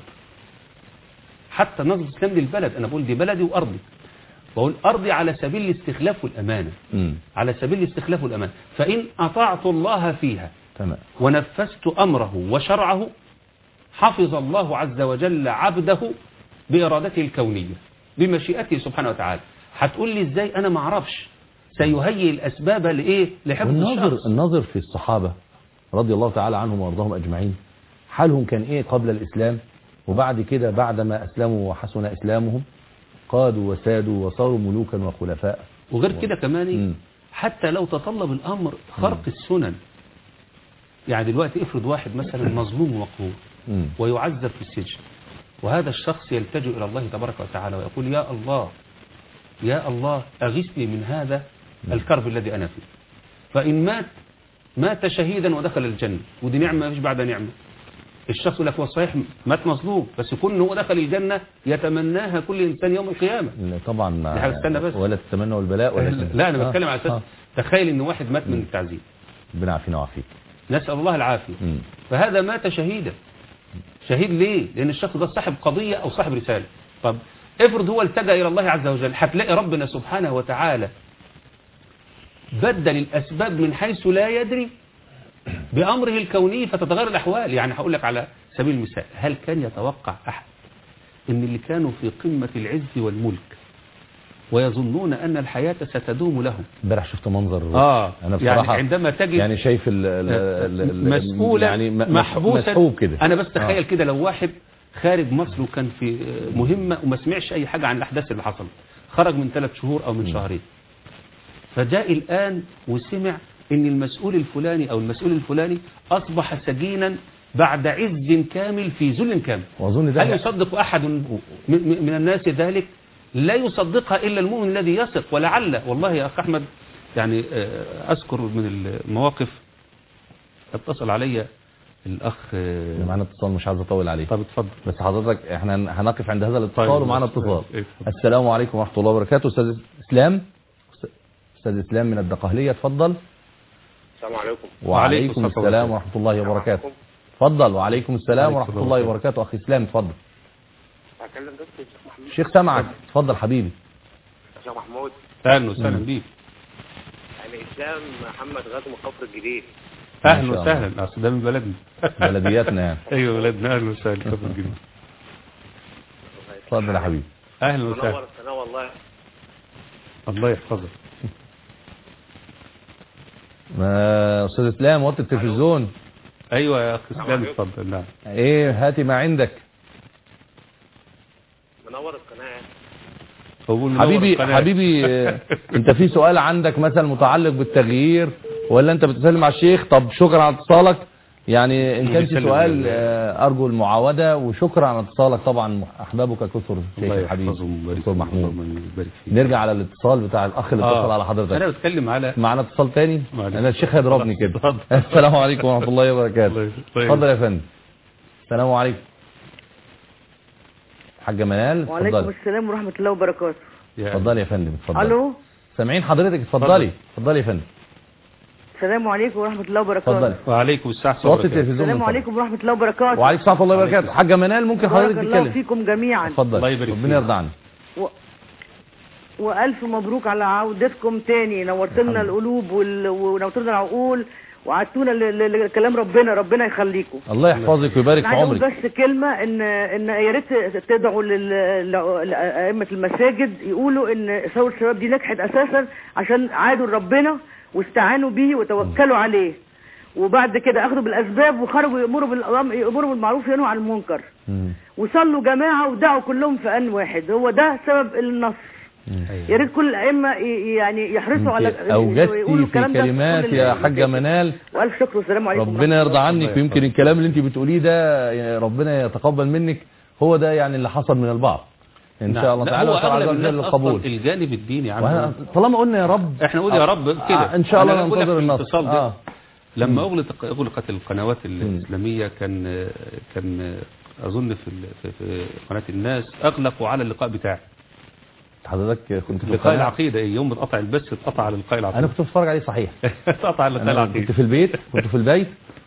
حتى نظرة الإسلام للبلد، أنا بقول دي بلدي وأرضي، بقول أرضي على سبيل الاستخلاف والأمانة، على سبيل الاستخلاف والأمانة. فإن أطعت الله فيها ونفذت أمره وشرعه حفظ الله عز وجل عبده بإرادته الكونية بمشيئته سبحانه وتعالى. هتقول لي ازاي؟ انا ما اعرفش، سيهيئ الأسباب لإيه؟ لحفظ الشخص. النظر في الصحابة رضي الله تعالى عنهم وارضاهم أجمعين، حالهم كان إيه قبل الإسلام، وبعد كده بعدما أسلموا وحسن إسلامهم قادوا وسادوا وصاروا ملوكا وخلفاء. وغير كده كمان حتى لو تطلب الأمر خرق السنن. يعني دلوقتي افرض واحد مثلا مظلوم ومقهور ويعذب في السجن، وهذا الشخص يلتجئ إلى الله تبارك وتعالى ويقول يا الله يا الله أغثني من هذا الكرب الذي أنا فيه. فإن مات شهيدا ودخل الجنة، ودي نعمة مش بعد نعمة. الشخص يقول لك هو صحيح مات مظلوم، بس كون هو دخل الجنة يتمناها كل إنسان يوم القيامة. طبعا استنى بس، ولا تتمنى والبلاء ولا لا أنا بتكلم على أساس تخيل إن واحد مات من التعذيب، ربنا يعافينا ويعافيك، نسأل الله العافية. فهذا مات شهيدا. شهيد ليه؟ لأن الشخص ده صاحب قضية أو صاحب رسالة. طب افرض هو التجأ إلى الله عز وجل، هتلاقي ربنا سبحانه وتعالى بدل الأسباب من حيث لا يدري بأمره الكوني فتتغير الأحوال. يعني هقول لك على سبيل المثال، هل كان يتوقع أحد إن اللي كانوا في قمة العز والملك ويظنون أن الحياة ستدوم لهم؟ امبارح شفت منظر أنا بصراحة يعني عندما تجد يعني شايف مسؤولا يعني محبوسا كده. أنا بس تخيل كده لو واحد خارج مصر وكان في مهمة وما سمعش أي حاجة عن الأحداث اللي حصلت، خرج من 3 شهور أو من شهرين، فجاء الآن وسمع إن المسؤول الفلاني أو المسؤول الفلاني أصبح سجينا بعد عز كامل في ذل كامل. وأظن ده هل يصدق أحد من الناس ذلك؟ لا يصدقها إلا المؤمن الذي يثق. ولعل والله يا أخ أحمد يعني أذكر من المواقف، اتصل علي الأخ معنا اتصال، مش عايز أطول عليه. طب اتفضل. بس حضرتك احنا هنقف عند هذا الاتصال ومعنا اتصال. السلام عليكم ورحمة الله وبركاته. أستاذ إسلام، أستاذ إسلام من الدقهلية، اتفضل. السلام عليكم. وعليكم السلام ورحمة الله وبركاته. اتفضل. وعليكم السلام ورحمة الله وبركاته. أخي إسلام اتفضل. هكلم دكتور الشيخ محمود. الشيخ سمعك، اتفضل حبيبي. الشيخ محمود. أهلا وسهلا بيك. أنا إسلام محمد غازي من كفر الجديد. أهلا وسهلا. أصل ده من بلدنا. بلدياتنا يعني. أيوه بلدنا. أهلا وسهلا كفر الجديد. اتفضل يا حبيبي. أهلا وسهلا. منور القناة والله. الله يحفظك. أستاذ إسلام وطي التلفزيون. أيوة يا أخي إسلام اتفضل. نعم. إيه هاتي ما عندك. منور القناة. حبيبي انت في سؤال عندك مثلا متعلق بالتغيير، ولا انت بتسلم على الشيخ؟ طب شكرا على اتصالك. يعني ان كان في سؤال ارجو المعاودة، وشكرا على اتصالك. طبعا احبابك كثر شيخ الحبيب دكتور محمود. نرجع على الاتصال بتاع الاخ اللي اتصل على حضرتك. انا بتكلم على معنا اتصال تاني. انا الشيخ هيضربني كده. السلام عليكم ورحمة الله وبركاته. اتفضل يا فندم. السلام عليكم. حاجة منال. وعليكم السلام ورحمة الله وبركاته. اتفضلي يا فندم. اتفضلي. الو سامعين حضرتك؟ اتفضلي. اتفضلي يا فندم. السلام عليكم ورحمة الله وبركاته. اتفضلي. وعليكم السلام ورحمة الله وبركاته. السلام عليكم ورحمة الله وبركاته. وعليكم السلام ورحمة الله وبركاته. حاجة منال ممكن حضرتك تتكلم؟ بارك الله فيكم جميعا. اتفضل. الله يبارك ربنا يرضى عنك. وألف مبروك على عودتكم تاني. نورتلنا القلوب ونورتلنا العقول وعدتونا لكلام ربنا يخليكم. الله يحفظك ويبارك في عمرك. عايز بس كلمة ان يا ريت تدعوا لأئمة المساجد يقولوا ان ثورة الشباب دي نجحت اساسا عشان عادوا لربنا واستعانوا به وتوكلوا عليه، وبعد كده اخذوا بالاسباب وخرجوا يأمروا بالمعروف وينهوا عن المنكر، وصلوا جماعة ودعوا كلهم في ان واحد. هو ده سبب النصر. يا ريت كل الائمه يعني يحرصوا على اوجدتي في كلمات يا حاجه منال. والف شكر والسلام عليكم. ربنا يرضى عنك. ويمكن الكلام اللي انت بتقوليه ده ربنا يتقبل منك. هو ده يعني اللي حصل من البعض ان شاء الله تعالى. وتعالى القبول. الجانب الديني عنه. طالما قلنا يا رب احنا نقول يا رب كده ان شاء الله ننتظر النصر. لما اغلقت القنوات الاسلاميه كان اظن في قناه الناس اغلقوا على اللقاء بتاعي. حضرتك كنت في لقاء العقيدة. يوم بتقطع البث اتقطع على لقاء العقيدة. انا كنت بتفرج عليه صحيح. اتقطع على لقاء العقيدة. كنت في البيت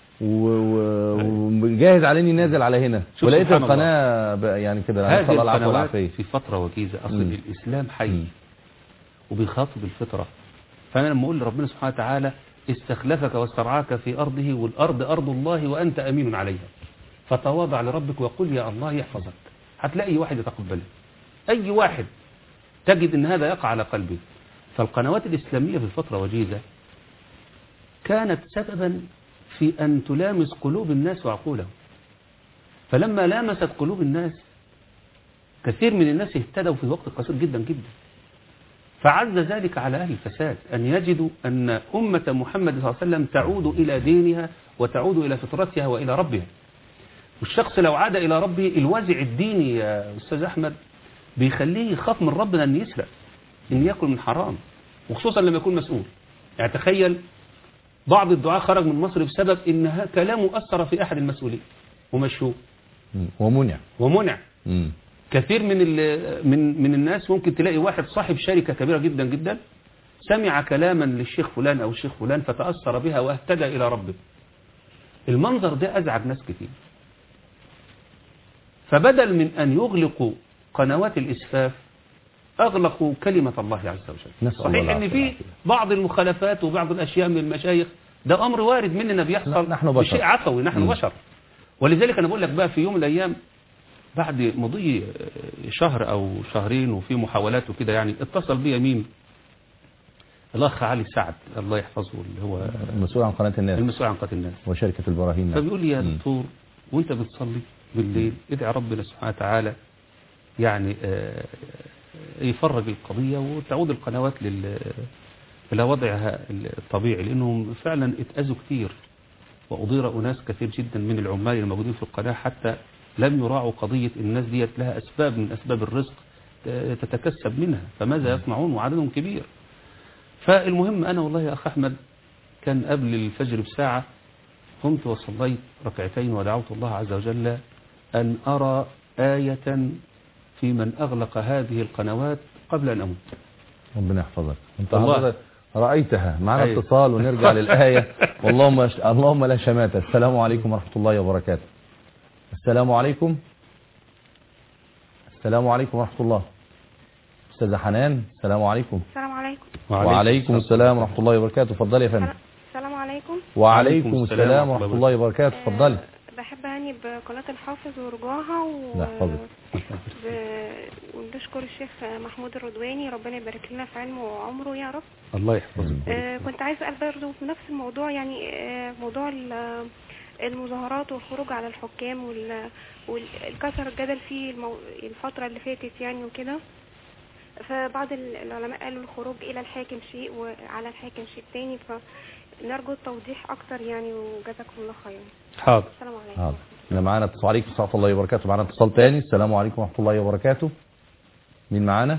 وجاهز على اني نازل على هنا، ولقيت القناة يعني كده. هذه القنوات في فترة وجيزة. اصل الاسلام حي وبيخاطب الفطرة. فانا لما اقول لربنا سبحانه وتعالى استخلفك واسترعاك في ارضه، والارض ارض الله وانت امين عليها، فتواضع لربك وقل يا الله يحفظك. هتلاقي واحد يتقبله. اي واحد تجد ان هذا يقع على قلبه فالقنوات الإسلامية في الفترة وجيزة كانت سببا في أن تلامس قلوب الناس وعقولهم. فلما لامست قلوب الناس كثير من الناس اهتدوا في وقت قصير جدا جدا. فعز ذلك على أهل الفساد أن يجدوا أن أمة محمد صلى الله عليه وسلم تعود إلى دينها وتعود إلى فطرتها وإلى ربها. والشخص لو عاد إلى ربه الوازع الديني يا أستاذ أحمد بيخليه يخاف من ربنا أن يسرق، أن يأكل من حرام، وخصوصا لما يكون مسؤول. يعني تخيل بعض الدعاة خرج من مصر بسبب أن كلامه أثر في أحد المسؤولين ومشوه ومنع. كثير من الناس ممكن تلاقي واحد صاحب شركة كبيرة جدا جدا سمع كلاما للشيخ فلان أو الشيخ فلان فتأثر بها واهتدى إلى ربه. المنظر ده أزعج ناس كثير. فبدل من أن يغلقوا قنوات الإسفاف أغلقوا كلمة الله عز وجل. صحيح أن في بعض المخالفات وبعض الأشياء من المشايخ ده أمر وارد مننا بيحصل، نحن بشر، بشيء عفوي، نحن بشر. ولذلك أنا بقول لك بقى في يوم من الأيام بعد مضي شهر أو شهرين وفي محاولات وكده يعني اتصل بي مين؟ الأخ علي سعد الله يحفظه اللي هو المسؤول عن قناة الناس، المسؤول عن قناة الناس وشركة البراهين. فبيقول لي يا دكتور وانت بتصلي بالليل ادعي ربنا سبحانه وتعالى يعني يفرج القضية وتعود القنوات إلى وضعها الطبيعي، لأنهم فعلا اتأذوا كثير وأضير أناس كثير جدا من العمال الموجودين في القناة حتى لم يراعوا قضية الناس ديت لها أسباب من أسباب الرزق تتكسب منها، فماذا يصنعون وعددهم كبير. فالمهم أنا والله يا أخ أحمد كان قبل الفجر بساعة قمت وصليت ركعتين ودعوت الله عز وجل أن أرى آية في من أغلق هذه القنوات قبل أن أموت. ربنا يحفظك. انت رأيتها معنا اتصال ونرجع للآية. اللهم لا شماتة. السلام عليكم ورحمة الله وبركاته. السلام عليكم. السلام عليكم ورحمة الله. أستاذة حنان السلام عليكم. السلام عليكم. وعليكم السلام ورحمة الله وبركاته. اتفضلي يا فندم. السلام عليكم. وعليكم السلام ورحمة الله وبركاته. اتفضلي. بحب أهني بقناة الحافظ ورجوعها ونشكر الشيخ محمود الرضواني ربنا يبارك لنا في علمه وعمره يا رب. الله يحفظه. كنت عايز أسأل برضه في نفس الموضوع يعني موضوع المظاهرات والخروج على الحكام والكسر الجدل في الفترة اللي فاتت يعني وكده. فبعض العلماء قالوا الخروج إلى الحاكم شيء وعلى الحاكم شيء تاني، فنرجو التوضيح أكتر يعني وجزاكم الله خيرا. حاضر. السلام عليكم. حاضر. احنا معانا اتصال عليكم ورحمة الله وبركاته. معانا اتصال تاني. السلام عليكم ورحمة الله وبركاته. مين معانا؟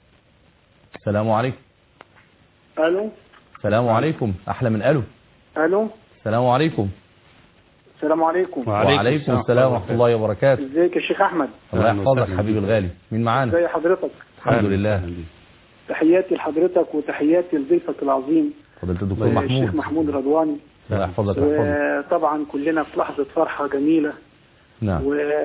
السلام عليكم. الو. السلام عليكم. احلى من الو. الو. السلام عليكم. السلام عليكم. وعليكم السلام ورحمة الله وبركاته. ازيك يا شيخ احمد؟ الله يحفظك حبيبي الغالي. مين معانا؟ ازي حضرتك؟ الحمد لله. تحياتي لحضرتك وتحياتي لضيفك العظيم فضيلة الدكتور محمود الشيخ محمود رضواني. الله يحفظك. وطبعا كلنا في لحظة فرحة جميلة. نعم.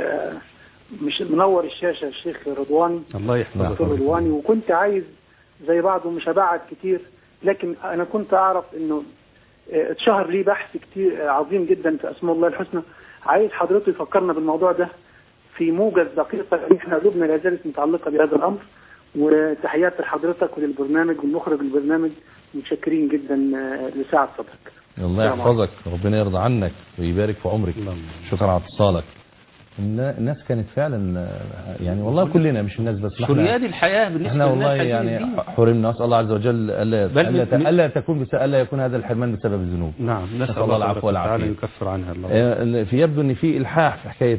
ومش منور الشاشة الشيخ رضواني. الله يحفظك. دكتور رضواني. وكنت عايز زي بعضه مش هبعد كتير، لكن انا كنت اعرف انه اتشهر لي بحث كتير عظيم جدا في اسماء الله الحسنى. عايز حضرته يفكرنا بالموضوع ده في موجز دقيقة، احنا قلوبنا لا زالت متعلقة بهذا الامر. وتحيات لحضرتك وللبرنامج والمخرج البرنامج، متشكرين جدا لسعة صدرك. الله يحفظك. ربنا يرضى عنك ويبارك في عمرك. شكرا على اتصالك. الناس كانت فعلا يعني والله كلنا مش الناس بس سريان الحياة بالنسبة احنا والله يعني حرمنا. نسأل الله عز وجل ألا يكون هذا الحرمان بسبب الذنوب. نعم. نسأل الله العفو والعافية يكفر عنها الله. في يبدو ان في إلحاح في حكاية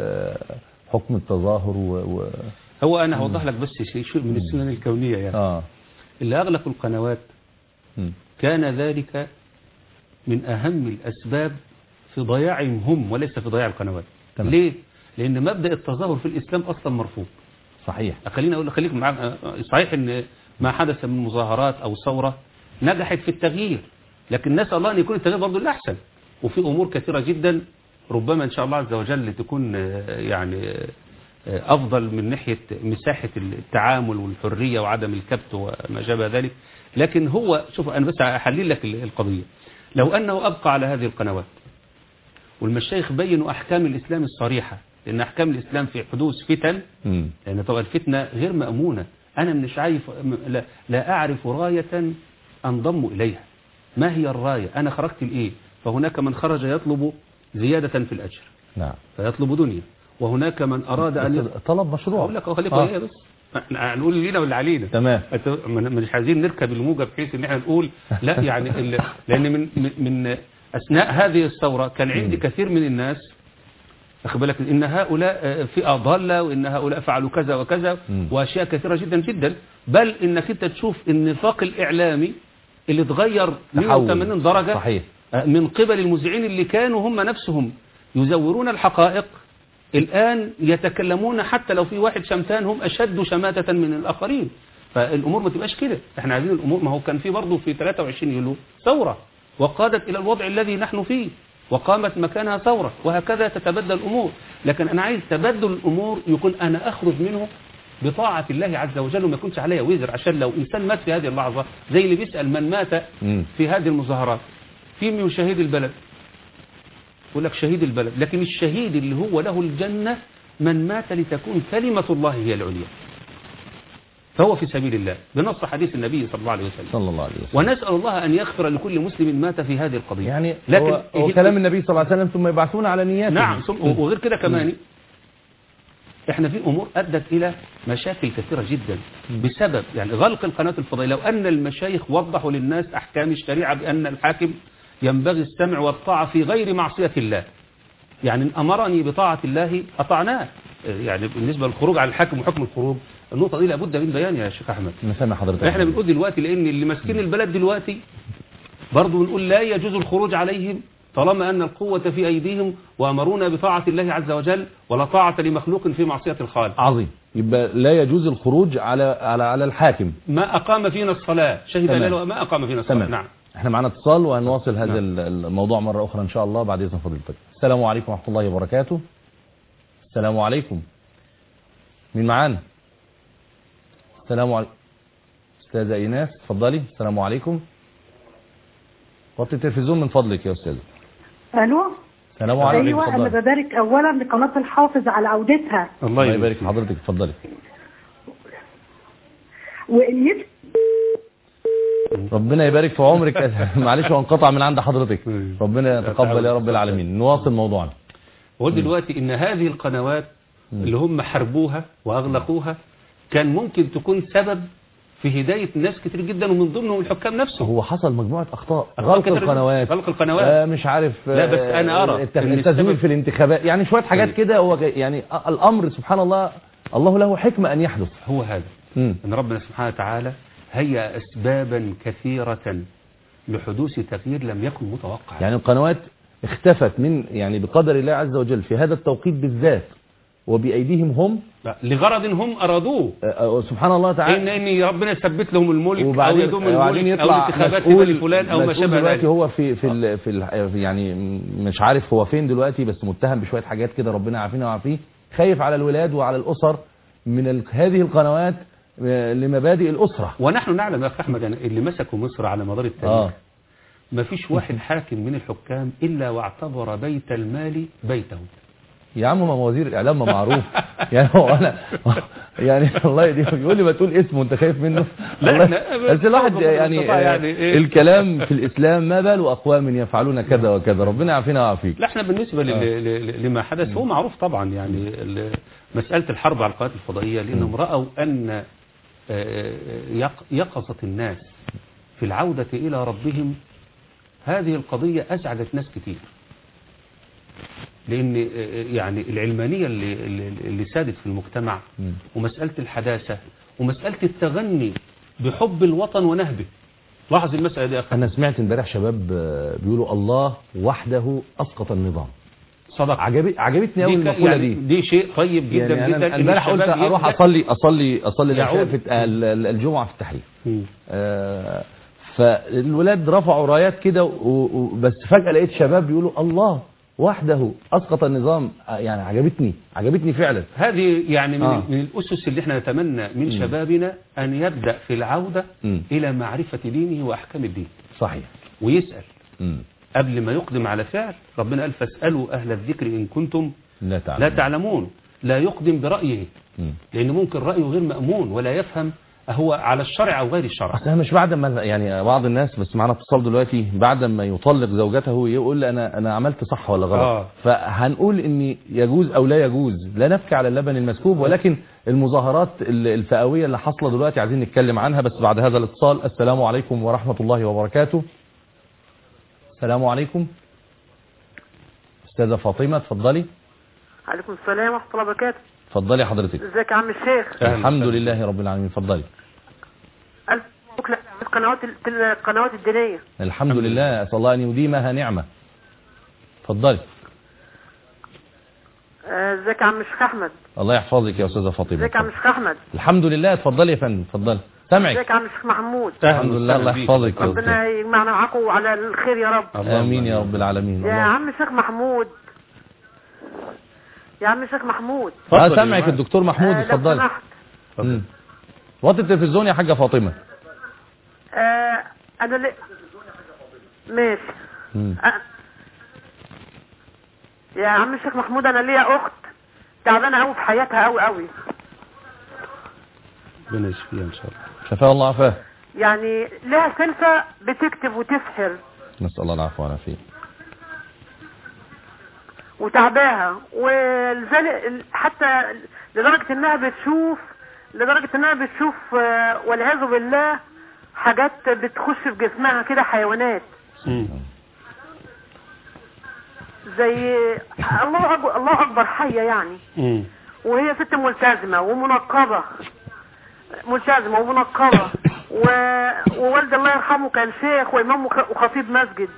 حكم التظاهر هو انا هوضح لك بس شيء من السنن الكونية يعني اللي اغلقوا القنوات كان ذلك من اهم الاسباب في ضياعهم هم وليس في ضياع القنوات. تمام. ليه؟ لان مبدأ التظاهر في الاسلام اصلا مرفوض. صحيح. خليك معاك. صحيح ان ما حدث من مظاهرات او ثورة نجحت في التغيير، لكن نسأل الله ان يكون التغيير برضه الاحسن. وفي امور كثيرة جدا ربما ان شاء الله عز وجل تكون يعني أفضل من ناحية مساحة التعامل والحرية وعدم الكبت وما شابه ذلك. لكن هو شوف أنا بس أحلل لك القضية. لو أنه أبقى على هذه القنوات والمشايخ بينوا أحكام الإسلام الصريحة، لأن أحكام الإسلام في حدوث فتن، لأن طبعا الفتنة غير مأمونة. أنا مش عارف، لا أعرف راية أنضم إليها. ما هي الراية؟ أنا خرجت لإيه؟ فهناك من خرج يطلب زيادة في الأجر، نعم، فيطلب دنيا، وهناك من أراد أن طلب مشروع. أقول لك أخليك إيه بس نقول لينا ولا علينا. تمام. مش عايزين نركب الموجة بحيث ان احنا نقول لا يعني لان من اثناء هذه الثورة كان عندي كثير من الناس اخد بالك ان هؤلاء فئة ضالة وان هؤلاء فعلوا كذا وكذا واشياء كثيرة جدا جدا، بل انك انت تشوف النفاق الاعلامي اللي اتغير 180 درجة صحيح. من قبل المذيعين اللي كانوا هم نفسهم يزورون الحقائق، الآن يتكلمون حتى لو في واحد شمتان هم أشد شماتة من الآخرين. فالأمور ما تبقاش كده، احنا عايزين الأمور، ما هو كان في برضه في 23 يوليو ثورة وقادت إلى الوضع الذي نحن فيه وقامت مكانها ثورة، وهكذا تتبدل الأمور. لكن أنا عايز تبدل الأمور يكون أنا أخرج منه بطاعة الله عز وجل وما يكونش عليها وزر، عشان لو إنسان مات في هذه اللحظة زي اللي بيسأل من مات في هذه المظاهرات في من شهيد البلد، يقول لك شهيد البلد، لكن الشهيد اللي هو له الجنة من مات لتكون كلمة الله هي العليا، فهو في سبيل الله بنص حديث النبي صلى الله عليه وسلم. صلى الله عليه وسلم. ونسأل الله أن يغفر لكل مسلم مات في هذه القضية. يعني لكن هو كلام النبي صلى الله عليه وسلم ثم يبعثون على نياتهم. نعم. وغير كده كمان احنا في امور ادت الى مشاكل كثيرة جدا بسبب يعني غلق القناة الفضائية. لو ان المشايخ وضحوا للناس احكام الشريعة بان الحاكم ينبغي السمع والطاعة في غير معصية الله، يعني إن أمرني بطاعة الله أطعناه. يعني بالنسبة للخروج على الحاكم وحكم الخروج النقطة دي لابد من بيان يا شيخ أحمد. مسامح حضرتك. احنا بنقول دلوقتي لأن اللي ماسكين البلد دلوقتي برضه بنقول لا يجوز الخروج عليهم طالما أن القوة في أيديهم وأمرونا بطاعة الله عز وجل ولا طاعة لمخلوق في معصية الخالق. عظيم. يبقى لا يجوز الخروج على الحاكم ما أقام فينا الصلاة شهد له ما أقام فينا الصلاة. نعم. احنا معنا اتصال وهنواصل هذا الموضوع مرة أخرى إن شاء الله بعد إذن فضيلتك. السلام عليكم ورحمة الله وبركاته. السلام عليكم. مين معانا؟ السلام عليكم. أستاذة إيناس اتفضلي. السلام عليكم. وطي التلفزيون من فضلك يا أستاذة. ألو. السلام عليكم. أيوة أنا ببارك أولا لقناة الحافظ على عودتها. الله يبارك في حضرتك. اتفضلي. وإن ربنا يبارك في عمرك. معلش هو انقطع من عند حضرتك. ربنا يتقبل يا رب العالمين. نواصل موضوعنا. وقلت دلوقتي ان هذه القنوات اللي هم حربوها واغلقوها كان ممكن تكون سبب في هداية ناس كتير جدا ومن ضمنهم الحكام نفسهم. هو حصل مجموعة أخطاء. غلق القنوات مش عارف. لا بس أنا أرى التزوير في الانتخابات يعني شوية حاجات كده. هو يعني الأمر سبحان الله له حكمة أن يحدث. هو هذا أن ربنا سبحانه وتعالى هيا أسبابا كثيرة لحدوث تغيير لم يكن متوقع. يعني القنوات اختفت من يعني بقدر الله عز وجل في هذا التوقيت بالذات وبأيديهم هم لغرض هم أرادوه سبحان الله تعالى إن ربنا يثبت لهم الملك وبعدين أو يدوم الملك يطلع أو انتخابات فلان أو ما شابه ذلك. هو في يعني مش عارف هو فين دلوقتي بس متهم بشوية حاجات كده ربنا عافينا وعافيه. خايف على الولاد وعلى الأسر من هذه القنوات لمبادئ الأسرة. ونحن نعلم يا أخي أحمد اللي مسكوا مصر على مدار التاريخ ما فيش واحد حاكم من الحكام إلا واعتبر بيت المال بيته. يا عم ما وزير الإعلام ما معروف. يعني هو أنا يعني الله يقول لي ما تقول اسمه أنت خايف منه. بس الواحد يعني الكلام في الإسلام ما بال أقوام يفعلون كذا وكذا. ربنا يعافينا ويعافيك. لا احنا بالنسبة لما حدث هو معروف طبعا يعني مسألة الحرب على القنوات الفضائية لأنهم رأوا أن يقظة الناس في العودة إلى ربهم هذه القضية أزعجت ناس كتير لأن يعني العلمانية اللي سادت في المجتمع ومسألة الحداثة ومسألة التغني بحب الوطن ونهبه. لاحظ المسألة دي أخي. أنا سمعت امبارح شباب بيقولوا الله وحده أسقط النظام. صدق. عجبتني قوي المقولة يعني دي شيء طيب جدا يعني جدا. امبارح قلت اروح اصلي الجمعة في التحرير. فالولاد رفعوا رايات كده بس فجأة لقيت شباب بيقولوا الله وحده أسقط النظام. يعني عجبتني فعلا. هذه يعني من الأسس اللي احنا نتمنى من شبابنا أن يبدأ في العودة إلى معرفة دينه وأحكام الدين. صحيح. ويسأل قبل ما يقدم على فعل. ربنا قال فاسألوا أهل الذكر إن كنتم لا تعلمون. لا يقدم برأيه لأن ممكن رأيه غير مأمون ولا يفهم هو على الشرع او غير الشرع. اصل مش بعد ما يعني بعض الناس بس معانا اتصال دلوقتي بعد ما يطلق زوجته يقول انا عملت صح ولا غلط. فهنقول ان يجوز او لا يجوز، لا نبكي على اللبن المسكوب، ولكن المظاهرات الفئويه اللي حاصله دلوقتي عايزين نتكلم عنها بس بعد هذا الاتصال. السلام عليكم ورحمه الله وبركاته. السلام عليكم. استاذه فاطمه اتفضلي. عليكم السلام ورحمه الله وبركاته. اتفضلي حضرتك. ازيك يا عم الشيخ؟ الحمد لله رب العالمين. اتفضلي. القنوات الدينيه. الحمد لله، اسال الله ان يديمها نعمه. اتفضلي. ازيك يا عم الشيخ احمد؟ الله يحفظك يا استاذه فاطمه. ازيك يا عم الشيخ احمد؟ الحمد لله. اتفضلي يا فندم اتفضلي. سامعك. ازيك يا عم الشيخ محمود؟ الحمد لله. الله يحفظك. ربنا يجمعنا معاكم على الخير يا رب. امين يا رب العالمين. يا عم الشيخ محمود، يا عم الشيخ محمود. سامعك الدكتور محمود اتفضلي. وطي التلفزيون يا حاجه فاطمه. انا ماشي. يا عم الشيخ محمود انا ليا اخت تعبانه قوي في حياتها قوي قوي. ربنا يشفيها ان شاء الله. شفاها الله عافاه. يعني لها سلفه بتكتب وتسحر. نسال الله العفو والعافيه. وتعباها ولذلك حتى لدرجه انها بتشوف والعياذ بالله حاجات بتخش في جسمها كده، حيوانات زي الله اكبر حيه يعني. وهي ست ملتزمه ومنقبه ووالد الله يرحمه كان شيخ وامام وخطيب مسجد.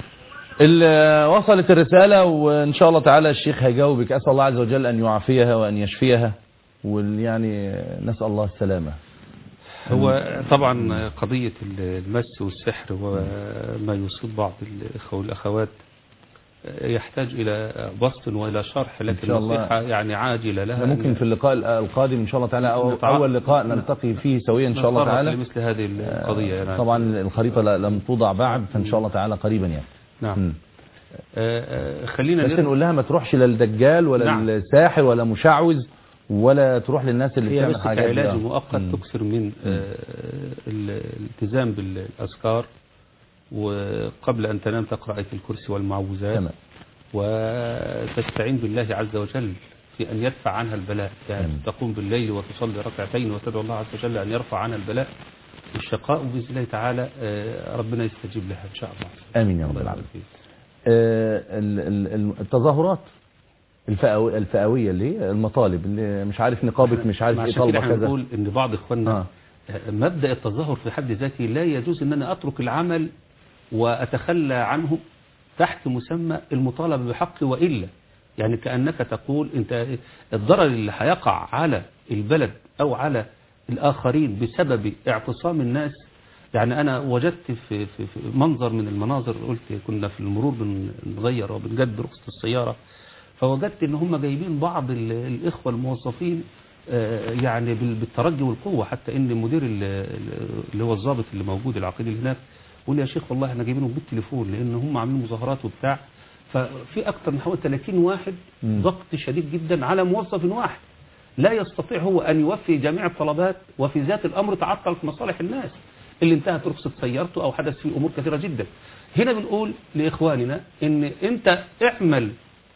وصلت الرساله وان شاء الله تعالى الشيخ هيجاوبك. اسال الله عز وجل ان يعافيها وان يشفيها، ويعني نسال الله السلامه. هو طبعا قضيه المس والسحر وما يصيب بعض الاخوه والاخوات يحتاج الى بسط والى شرح، لكن النصيحه يعني عاجله لها. ممكن في اللقاء القادم ان شاء الله تعالى او اول لقاء نلتقي فيه سويا ان شاء الله تعالى مثل هذه القضيه يعني. طبعا الخريطه لم توضع بعد فان شاء الله تعالى قريبا يعني. نعم. خلينا بس نقول لها ما تروحش لا للدجال ولا الساحر ولا مشعوذ ولا تروح للناس اللي بتعمل حاجات. هي بس علاج مؤقت تكثر من الالتزام بالاذكار، وقبل أن تنام تقرأ آية الكرسي والمعوذات، وتستعين بالله عز وجل في أن يدفع عنها البلاء. يعني تقوم بالليل وتصلي ركعتين وتدعو الله عز وجل أن يرفع عنها البلاء والشقاء، وبإذن الله تعالى ربنا يستجيب لها إن شاء الله. آمين يا رب العالمين. التظاهرات الفئوية اللي المطالب اللي مش عارف نقابة مش عارف ايه طالبة كذا. نقول ان بعض اخواننا مبدأ التظاهر في حد ذاته لا يجوز ان انا اترك العمل واتخلى عنه تحت مسمى المطالبة بحق، وإلا يعني كأنك تقول انت الضرر اللي هيقع على البلد او على الاخرين بسبب اعتصام الناس. يعني انا وجدت في منظر من المناظر، قلت كنا في المرور بنغير وبنجدد رخصة السيارة، فوجدت ان هم جايبين بعض الاخوة الموظفين يعني بالترجي والقوة، حتى ان المدير اللي هو الضابط اللي موجود العقيدي اللي هناك يقول لي يا شيخ والله احنا جايبينهم بالتليفون لان هم عاملين مظاهرات وبتاع. ففي اكثر من حوالي 30 واحد، ضغط شديد جدا على موظف واحد لا يستطيع هو ان يوفي جميع الطلبات، وفي ذات الامر تعطلت مصالح الناس اللي انتهت رخصة سيارته او حدث فيه امور كثيرة جدا. هنا بنقول لاخواننا ان انت اعمل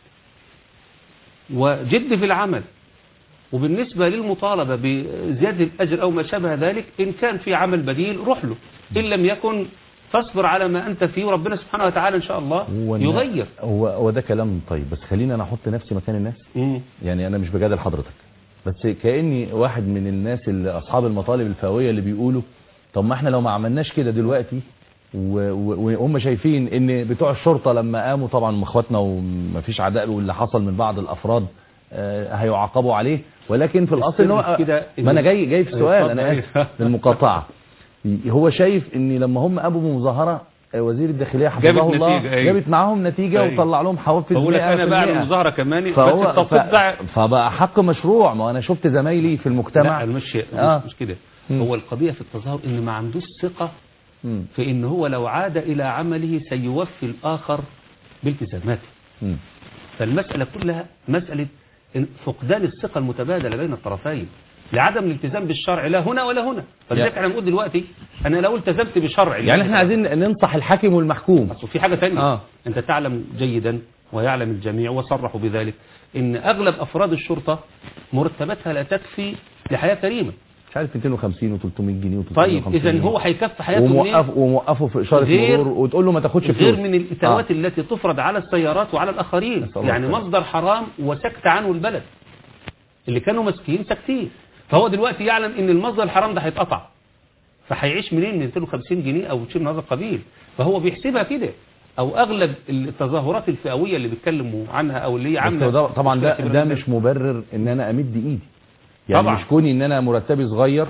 وجد في العمل، وبالنسبة للمطالبة بزيادة الأجر أو ما شابه ذلك إن كان في عمل بديل روح له، إن لم يكن فاصبر على ما أنت فيه، وربنا سبحانه وتعالى إن شاء الله يغير. وده كلام طيب، بس خلينا أنا أحط نفسي مكان الناس. يعني أنا مش بجادل حضرتك، بس كأني واحد من الناس اللي أصحاب المطالب الفئوية اللي بيقولوا طب ما احنا لو ما عملناش كده دلوقتي وهم شايفين ان بتوع الشرطة لما قاموا طبعا اخواتنا ومفيش عداء واللي حصل من بعض الافراد هيعاقبوا عليه، ولكن في الاصل ان هو ما انا جاي في سؤال، انا اسف للمقاطعه. هو شايف ان لما هم قاموا بمظاهره وزير الداخليه حفظه الله جابت معاهم نتيجه وطلع لهم حوافز 100%. بقول لك انا بقى المظاهره كمان فبقى حق مشروع. ما انا شفت زمايلي في المجتمع. لا مش كده. هو القضيه في التظاهر ان ما عندوش ثقه في ان هو لو عاد الى عمله سيوفي الاخر بالتزاماته. فالمساله كلها مساله فقدان الثقه المتبادله بين الطرفين. لعدم الالتزام بالشرع لا هنا ولا هنا. فلذلك احنا بنقول دلوقتي انا لو التزمت بشرع يعني احنا عايزين ننصح الحاكم والمحكوم. في حاجة ثانيه انت تعلم جيدا ويعلم الجميع وصرحوا بذلك ان اغلب افراد الشرطة مرتباتها لا تكفي لحياة كريمة. مش عارف 250 و300 جنيه و350. طيب اذا هو هيكفي حياته وموقفه في اشاره المرور وتقول له ما تاخدش فلوس غير من الاتاوات التي تفرض على السيارات وعلى الاخرين. يعني مصدر حرام وسكت عنه البلد. اللي كانوا ماسكين ساكتين. فهو دلوقتي يعلم ان المصدر الحرام ده هيتقطع. فهيعيش منين من 250 جنيه او شيء من هذا القبيل. فهو بيحسبها كده. او اغلب التظاهرات الفئويه اللي بيتكلموا عنها او اللي هي عامله طبعا ده مش مبرر ان انا امد ايدي. يعني طبعا. مش كوني ان انا مرتبي صغير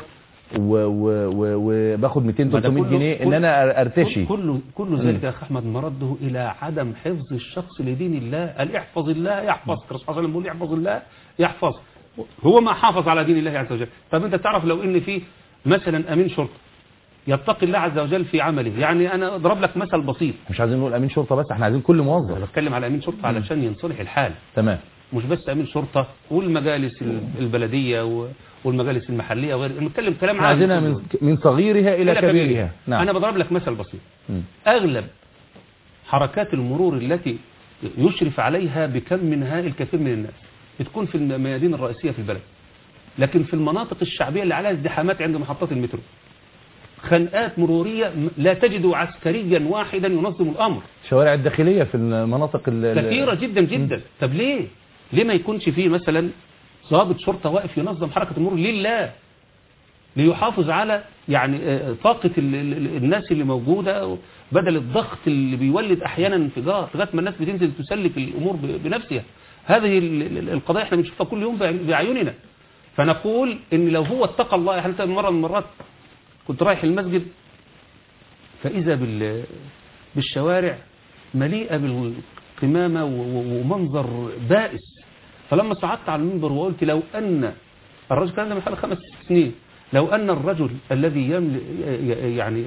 وباخد 200 300 جنيه ان انا ارتشي. كل ذلك يا اخ احمد مرده الى عدم حفظ الشخص لدين الله. قال احفظ الله يحفظك. الرسول صلى الله عليه وسلم يقول احفظ الله يحفظ. هو ما حافظ على دين الله عز وجل. طب انت تعرف لو ان في مثلا امين شرطه يتقي الله عز وجل في عمله. يعني انا اضرب لك مثل بسيط. مش عايزين نقول امين شرطه بس، احنا عايزين كل موظف. انا بتكلم على امين شرطه علشان ينصلح الحال. تمام. مش بس امين شرطه والمجالس البلديه والمجالس المحليه وغير. بنتكلم كلام عام. عايزينها من صغيرها الى كبيرها. نعم. انا بضرب لك مثل بسيط. اغلب حركات المرور التي يشرف عليها بكم منها الكثير من الناس بتكون في الميادين الرئيسيه في البلد. لكن في المناطق الشعبيه اللي عليها ازدحامات عند محطات المترو خنقات مروريه لا تجد عسكريا واحدا ينظم الامر. الشوارع الداخليه في المناطق كثيره جدا جدا. طب ليه ما يكونش فيه مثلا ضابط شرطه واقف ينظم حركه المرور لله ليحافظ على يعني طاقه الناس اللي موجوده بدل الضغط اللي بيولد احيانا انفجار لغايه ما الناس بتنزل تسلك الامور بنفسها. هذه القضايا احنا بنشوفها كل يوم باعيننا. فنقول ان لو هو اتقى الله. يعني مره من المرات كنت رايح المسجد فاذا بالشوارع مليئه بالقمامه ومنظر بائس. فلما صعدت على المنبر وقلت لو ان الرجل كان من حوالي 5 سنين لو ان الرجل الذي يعني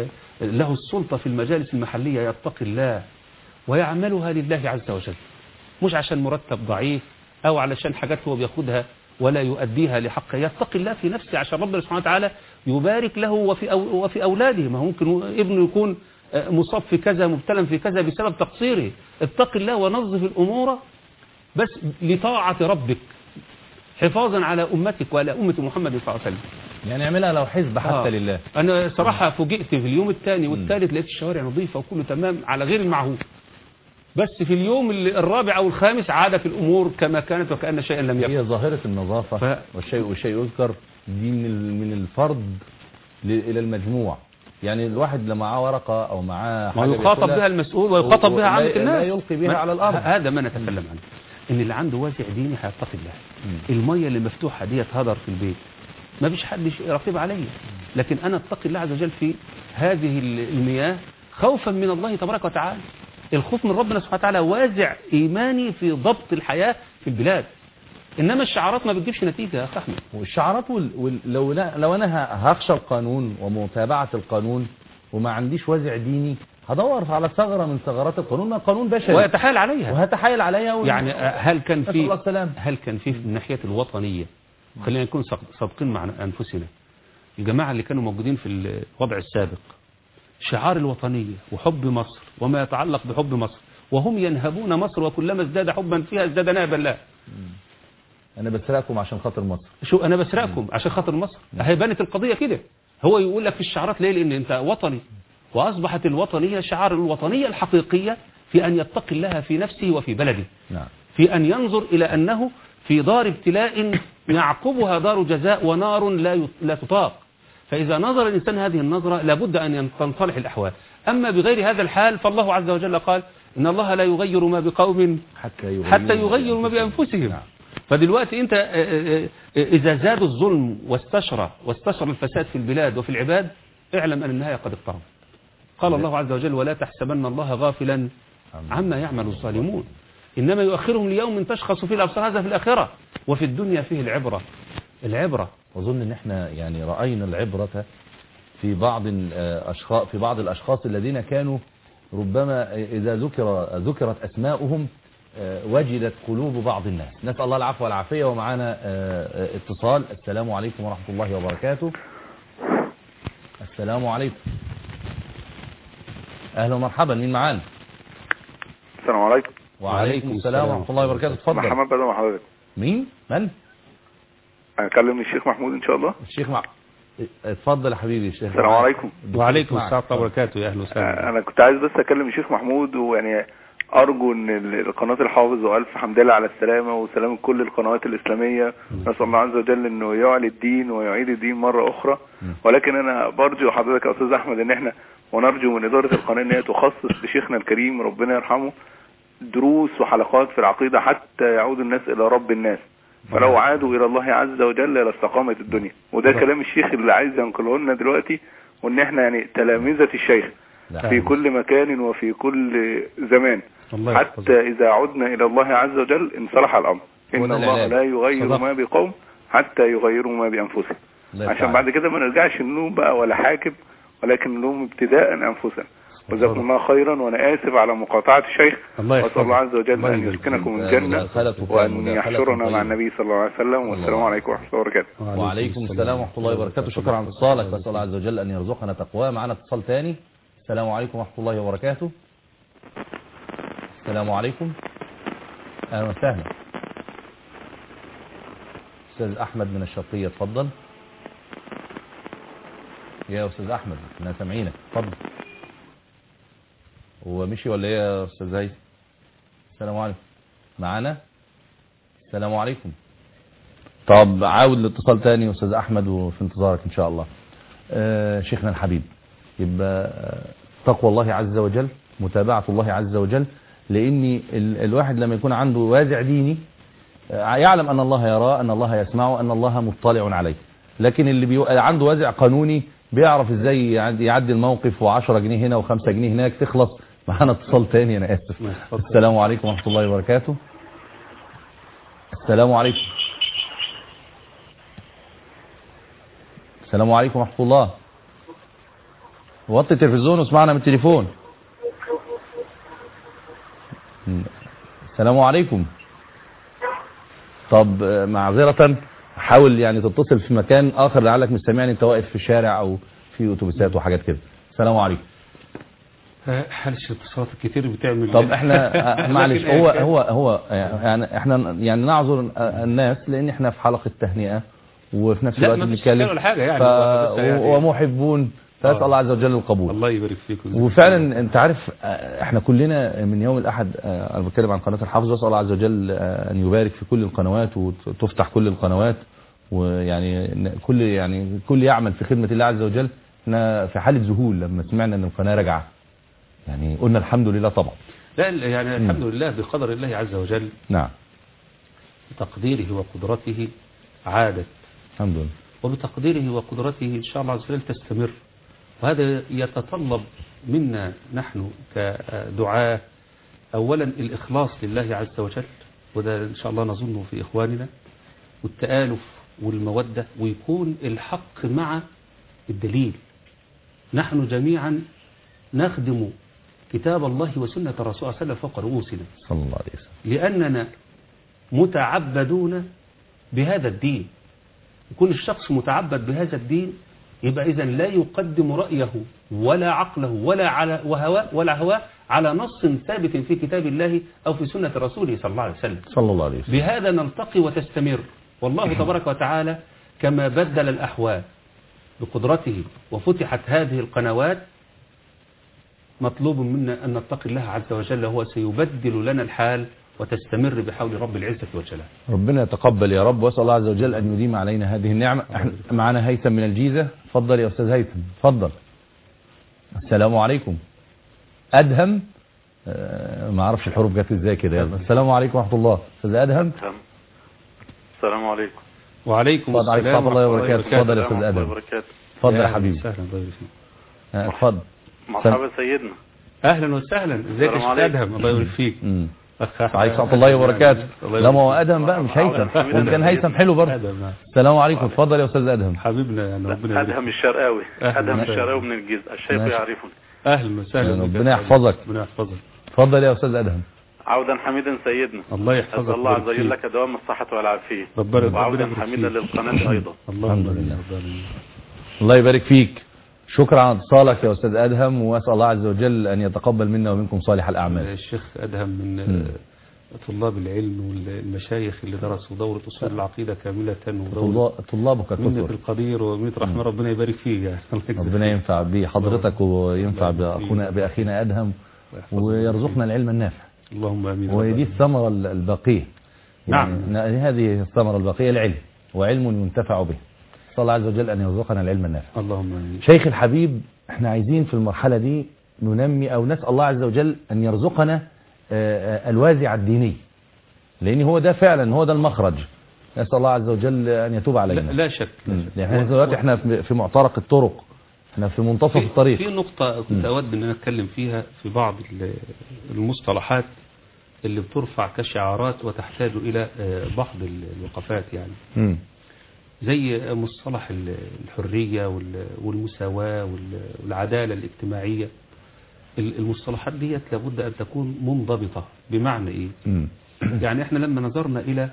له السلطه في المجالس المحليه يتقي الله ويعملها لله عز وجل مش عشان مرتب ضعيف او علشان حاجات هو بياخدها ولا يؤديها لحقه. يتقي الله في نفسه عشان ربنا سبحانه وتعالى يبارك له وفي اولاده. ما ممكن ابنه يكون مصاب في كذا مبتلى في كذا بسبب تقصيره. اتق الله ونظف الامور بس لطاعه ربك حفاظا على امتك وعلى امه محمد صلى الله عليه وسلم. يعني اعملها لو حزب حتى لله. انا صراحه فوجئت في اليوم الثاني والثالث لقيت الشوارع نظيفه وكله تمام على غير المعهود. بس في اليوم الرابع او الخامس عادت الامور كما كانت وكأن شيئا لم يكن. هي ظاهره النظافه والشيء يذكر دي من الفرد الى المجموع. يعني الواحد اللي معاه ورقه او معاه حاجه يخاطب بها المسؤول ويخاطب بها عامه الناس. لا يلقي بها على الارض. هذا ما نتكلم عنه. ان اللي عنده وازع ديني هيتقي الله. الميه اللي مفتوحه ديت هدر في البيت ما فيش حد يراقب عليا. لكن انا اتقي الله عز وجل في هذه المياه خوفا من الله تبارك وتعالى. الخوف من ربنا سبحانه وتعالى وازع ايماني في ضبط الحياه في البلاد. انما الشعارات ما بتجيبش نتيجه يا اخي احمد. والشعارات لو انا هخشى القانون ومتابعه القانون وما عنديش وازع ديني هدور على ثغره من ثغرات القانون. القانون بشري ويتحايل عليها يعني هل كان في من الناحيه الوطنيه خلينا نكون صادقين مع انفسنا. الجماعه اللي كانوا موجودين في الوضع السابق شعار الوطنيه وحب مصر وما يتعلق بحب مصر وهم ينهبون مصر وكلما ازداد حبا فيها ازداد نهبا لها. انا بسرقكم عشان خاطر مصر. شو انا بسرقكم عشان خاطر مصر؟ هي بانت القضيه كده. هو يقول لك في الشعارات ليه؟ لان انت وطني. واصبحت الوطنيه شعار الوطنيه الحقيقيه في ان يتقي الله في نفسه وفي بلده. نعم. في ان ينظر الى انه في دار ابتلاء يعقبها دار جزاء ونار لا تطاق. فاذا نظر الانسان هذه النظره لابد ان تنصلح الاحوال. اما بغير هذا الحال فالله عز وجل قال ان الله لا يغير ما بقوم حتى يغيروا ما بانفسهم. نعم. فدلوقتي انت اذا زاد الظلم واستشرى الفساد في البلاد وفي العباد اعلم ان النهايه قد اقتربت. قال الله عز وجل ولا تحسبن الله غافلا عما يعمل الظالمون انما يؤخرهم ليوم تشخص فيه الابصار. هذا في الاخره وفي الدنيا فيه العبره. اظن ان احنا يعني راينا العبره في بعض الاشخاص الذين كانوا ربما اذا ذكرت اسماؤهم وجدت قلوب بعض الناس. نسأل الله العفو والعافية. ومعانا اتصال. السلام عليكم ورحمة الله وبركاته. السلام عليكم. أهلا ومرحبا. مين معانا؟ السلام عليكم. وعليكم السلام ورحمة الله وبركاته. اتفضل. محمد بدر مع حضرتك. مين؟ من؟ أكلم الشيخ محمود إن شاء الله. الشيخ اتفضل يا حبيبي الشيخ. السلام عليكم. وعليكم السلام ورحمة الله وبركاته. يا أهلا وسهلا. أنا كنت عايز بس أكلم الشيخ محمود، ويعني أرجو إن قناة الحافظ وألف حمد لله على السلامة وسلامة كل القنوات الإسلامية. نسأل الله عز وجل إنه يعلي الدين ويعيد الدين مرة أخرى. ولكن أنا برجو حضرتك يا أستاذ أحمد إن إحنا ونرجو من إدارة القناة إن هي تخصص لشيخنا الكريم ربنا يرحمه دروس وحلقات في العقيدة حتى يعود الناس إلى رب الناس. فلو عادوا إلى الله عز وجل لاستقامت الدنيا. وده كلام الشيخ اللي عايز ينقله لنا دلوقتي، وإن إحنا يعني تلامذة الشيخ في كل مكان وفي كل زمان، حتى إذا عدنا إلى الله عز وجل انصلح الأمر. إن الله لا يغير ما بقوم حتى يغيروا ما بأنفسهم، عشان بعد كده ما نرجعش نلوم بقى ولا حاكم، ولكن نلوم ابتداء أنفسنا. وجزاكم الله خيرا، وأنا آسف على مقاطعة الشيخ. وأسأل الله عز وجل أن يسكنكم الجنة وأن يحشرنا مع النبي صلى الله عليه وسلم. والسلام عليكم ورحمة الله وبركاته. وعليكم السلام ورحمة الله وبركاته. شكرا على اتصالك. وأسأل الله عز وجل أن يرزقنا تقواه. معنا اتصال ثاني. السلام عليكم ورحمة الله وبركاته. السلام عليكم. أهلا وسهلا. أستاذ أحمد من الشرقية اتفضل. يا أستاذ أحمد احنا سامعينك اتفضل. هو مشي ولا ايه يا أستاذ زايد؟ السلام عليكم. معانا؟ السلام عليكم. طب عاود الاتصال تاني يا أستاذ أحمد وفي انتظارك إن شاء الله. شيخنا الحبيب، يبقى تقوى الله عز وجل، متابعة الله عز وجل، لأن الواحد لما يكون عنده وازع ديني يعلم أن الله يراه، أن الله يسمعه، أن الله مطلع عليه. لكن اللي عنده وازع قانوني بيعرف ازاي يعدي الموقف، و10 جنيه هنا و5 جنيه هناك تخلص. معانا اتصال تاني أنا آسف. السلام عليكم ورحمة الله وبركاته. السلام عليكم. السلام عليكم ورحمة الله. وطي التلفزيون واسمعنا من التليفون. السلام عليكم. طب معذرة حاول يعني تتصل في مكان آخر لعلك مش سامعني، انت واقف في الشارع او في اتوبيسات وحاجات كده. السلام عليكم. حالش الاتصالات الكتير بتعمل. طب احنا معلش هو يعني احنا يعني نعذر الناس لان احنا في حلقة تهنئة وفي نفس الوقت بنتكلم يعني ومحبون، فأسأل الله عز وجل القبول. الله يبارك فيكم. وفعلا انت عارف احنا كلنا من يوم الأحد انا بتكلم عن قناة الحافظ، وأسأل الله عز وجل ان يبارك في كل القنوات وتفتح كل القنوات، ويعني كل يعمل في خدمة الله عز وجل. احنا في حالة ذهول لما سمعنا ان القناة راجعة، يعني قلنا الحمد لله طبعا. لا يعني الحمد لله بقدر الله عز وجل. نعم. بتقديره وقدرته عادت. الحمد لله. وبتقديره وقدرته إن شاء الله عز وجل تستمر. وهذا يتطلب منا نحن كدعاة أولا الإخلاص لله عز وجل، وده إن شاء الله نظنه في إخواننا، والتآلف والمودة، ويكون الحق مع الدليل. نحن جميعا نخدم كتاب الله وسنة الرسول صلى الله عليه وسلم فوق رؤوسنا صلى الله عليه وسلم، لأننا متعبدون بهذا الدين. يكون الشخص متعبد بهذا الدين يبقى إذن لا يقدم رأيه ولا عقله ولا هواه على نص ثابت في كتاب الله أو في سنة رسوله صلى الله عليه وسلم. صلى الله عليه وسلم. بهذا نلتقي وتستمر. والله تبارك وتعالى كما بدل الأحوال بقدرته وفتحت هذه القنوات، مطلوب منا أن نتقي الله عز وجل، هو سيبدل لنا الحال وتستمر بحول رب العزة والجلال. ربنا يتقبل يا رب، واسأل الله عز وجل أن يديم علينا هذه النعمة. معنا هيثم من الجيزة. تفضل يا أستاذ هيثم. تفضل. السلام عليكم. أدهم ما أعرفش الحروف جت ازاي كده. يلا السلام عليكم ورحمة الله. أستاذ أدهم. السلام عليكم. وعليكم السلام ورحمة الله وبركاته. تفضل يا أستاذ أدهم. تفضل يا حبيبي. تفضل. مرحبا سيدنا. أهلا وسهلا. ازيك يا أستاذ أدهم؟ الله يبارك فيك. عليكم ورحمة الله وبركاته. لا ما هو أدهم بقى مش هيثم، وإن كان هيثم حلو برضه. السلام عليكم. اتفضل يا أستاذ أدهم. حبيبنا يعني ربنا يبارك. أدهم الشرقاوي. أدهم الشرقاوي من الجيزة. الشيخ يعرفني. أهلا وسهلا. ربنا يحفظك. ربنا يحفظك. اتفضل يا أستاذ أدهم. عودا حميدا سيدنا. الله يحفظك. أسأل الله عز وجل لك دوام الصحة والعافية. وعودا حميدا للقناة أيضا. الحمد لله. الله يبارك فيك. شكرا على اتصالك يا أستاذ أدهم، وأسأل الله عز وجل أن يتقبل منا ومنكم صالح الأعمال. الشيخ أدهم من طلاب العلم والمشايخ اللي درسوا دورة أصول العقيدة كاملة، طلابك منة القدير ومنة رحمة، ربنا يبارك فيه يعني. ربنا ينفع بحضرتك وينفع بأخينا أدهم ويرزقنا العلم النافع. اللهم آمين. ودي الثمرة الباقية. نعم. هذه الثمرة الباقية العلم، وعلم ينتفع به. صلى الله عز وجل أن يرزقنا العلم النافع. اللهم آمين. شيخ الحبيب، احنا عايزين في المرحلة دي ننمي أو نسأل الله عز وجل أن يرزقنا الوازع الديني، لأن هو ده فعلا هو ده المخرج. نسأل الله عز وجل أن يتوب علينا. لا شك. احنا دلوقتي احنا في معترك الطرق، احنا في منتصف الطريق. في نقطة كنت أود أن أتكلم فيها في بعض المصطلحات اللي بترفع كشعارات وتحتاج إلى بعض الوقفات يعني. زي مصطلح الحرية والمساواة والعدالة الاجتماعية. المصطلحات ديت لابد أن تكون منضبطة. بمعنى إيه؟ يعني إحنا لما نظرنا إلى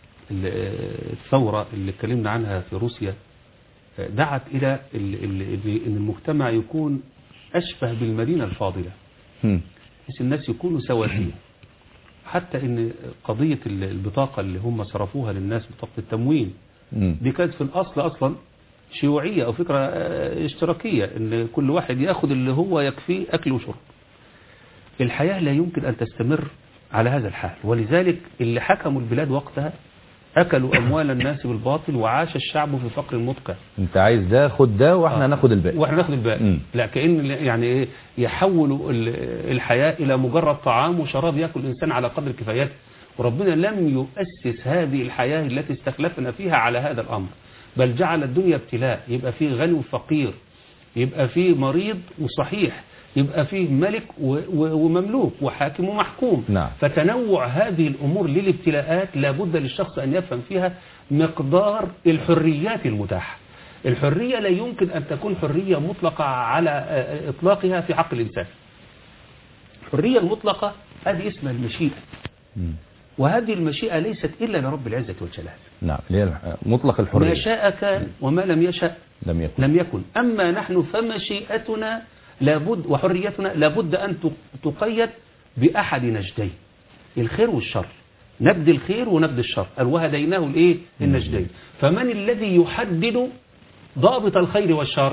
الثورة اللي اتكلمنا عنها في روسيا، دعت إلى أن المجتمع يكون أشبه بالمدينة الفاضلة، بحيث الناس يكونوا سواسية. حتى أن قضية البطاقة اللي هم صرفوها للناس، بطاقة التموين، دي كانت في الأصل أصلا شيوعية أو فكرة اشتراكية، أن كل واحد يأخذ اللي هو يكفيه أكل وشرب. الحياة لا يمكن أن تستمر على هذا الحال، ولذلك اللي حكموا البلاد وقتها أكلوا أموال الناس بالباطل، وعاش الشعب في فقر مدقع. أنت عايز ده خد ده وإحنا ناخد الباقي. وإحنا ناخد الباقي. لا، كأن يعني إيه، يحولوا الحياة إلى مجرد طعام وشراب يأكل الإنسان على قدر كفايته. وربنا لم يؤسس هذه الحياة التي استخلفنا فيها على هذا الأمر، بل جعل الدنيا ابتلاء. يبقى فيه غني وفقير، يبقى فيه مريض وصحيح، يبقى فيه ملك ومملوك وحاكم ومحكوم. نعم. فتنوع هذه الأمور للابتلاءات لابد للشخص أن يفهم فيها مقدار الحريات المتاحة. الحرية لا يمكن أن تكون حرية مطلقة على إطلاقها في حق الإنسان. الحرية المطلقة هذه اسمها المشيئة، وهذه المشيئة ليست إلا لرب العزة والجلال. نعم، مطلق الحرية. ما شاء كان وما لم يشاء لم يكن. أما نحن فمشيئتنا لابد وحريتنا لابد أن تقيد بأحد نجدين، الخير والشر. نجد الخير ونجد الشر، وهديناه الايه؟ النجدين. فمن الذي يحدد ضابط الخير والشر؟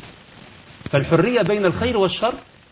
فالحرية بين الخير والشر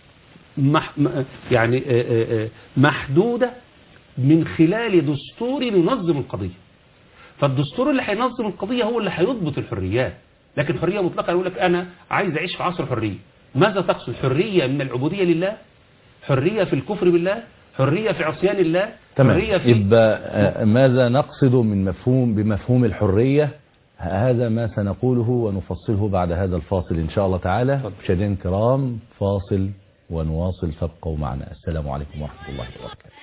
يعني محدودة من خلال دستور ينظم القضية. فالدستور اللي هينظم القضية هو اللي هيضبط الحريات. لكن حرية مطلقة يقول لك أنا عايز أعيش في عصر حرية. ماذا تقصد؟ حرية من العبودية لله، حرية في الكفر بالله، حرية في عصيان الله. تمام. حرية في يبقى ماذا نقصد بمفهوم الحرية؟ هذا ما سنقوله ونفصله بعد هذا الفاصل إن شاء الله تعالى. مشاهدينا الكرام، فاصل ونواصل، فابقوا معنا. السلام عليكم ورحمة الله وبركاته.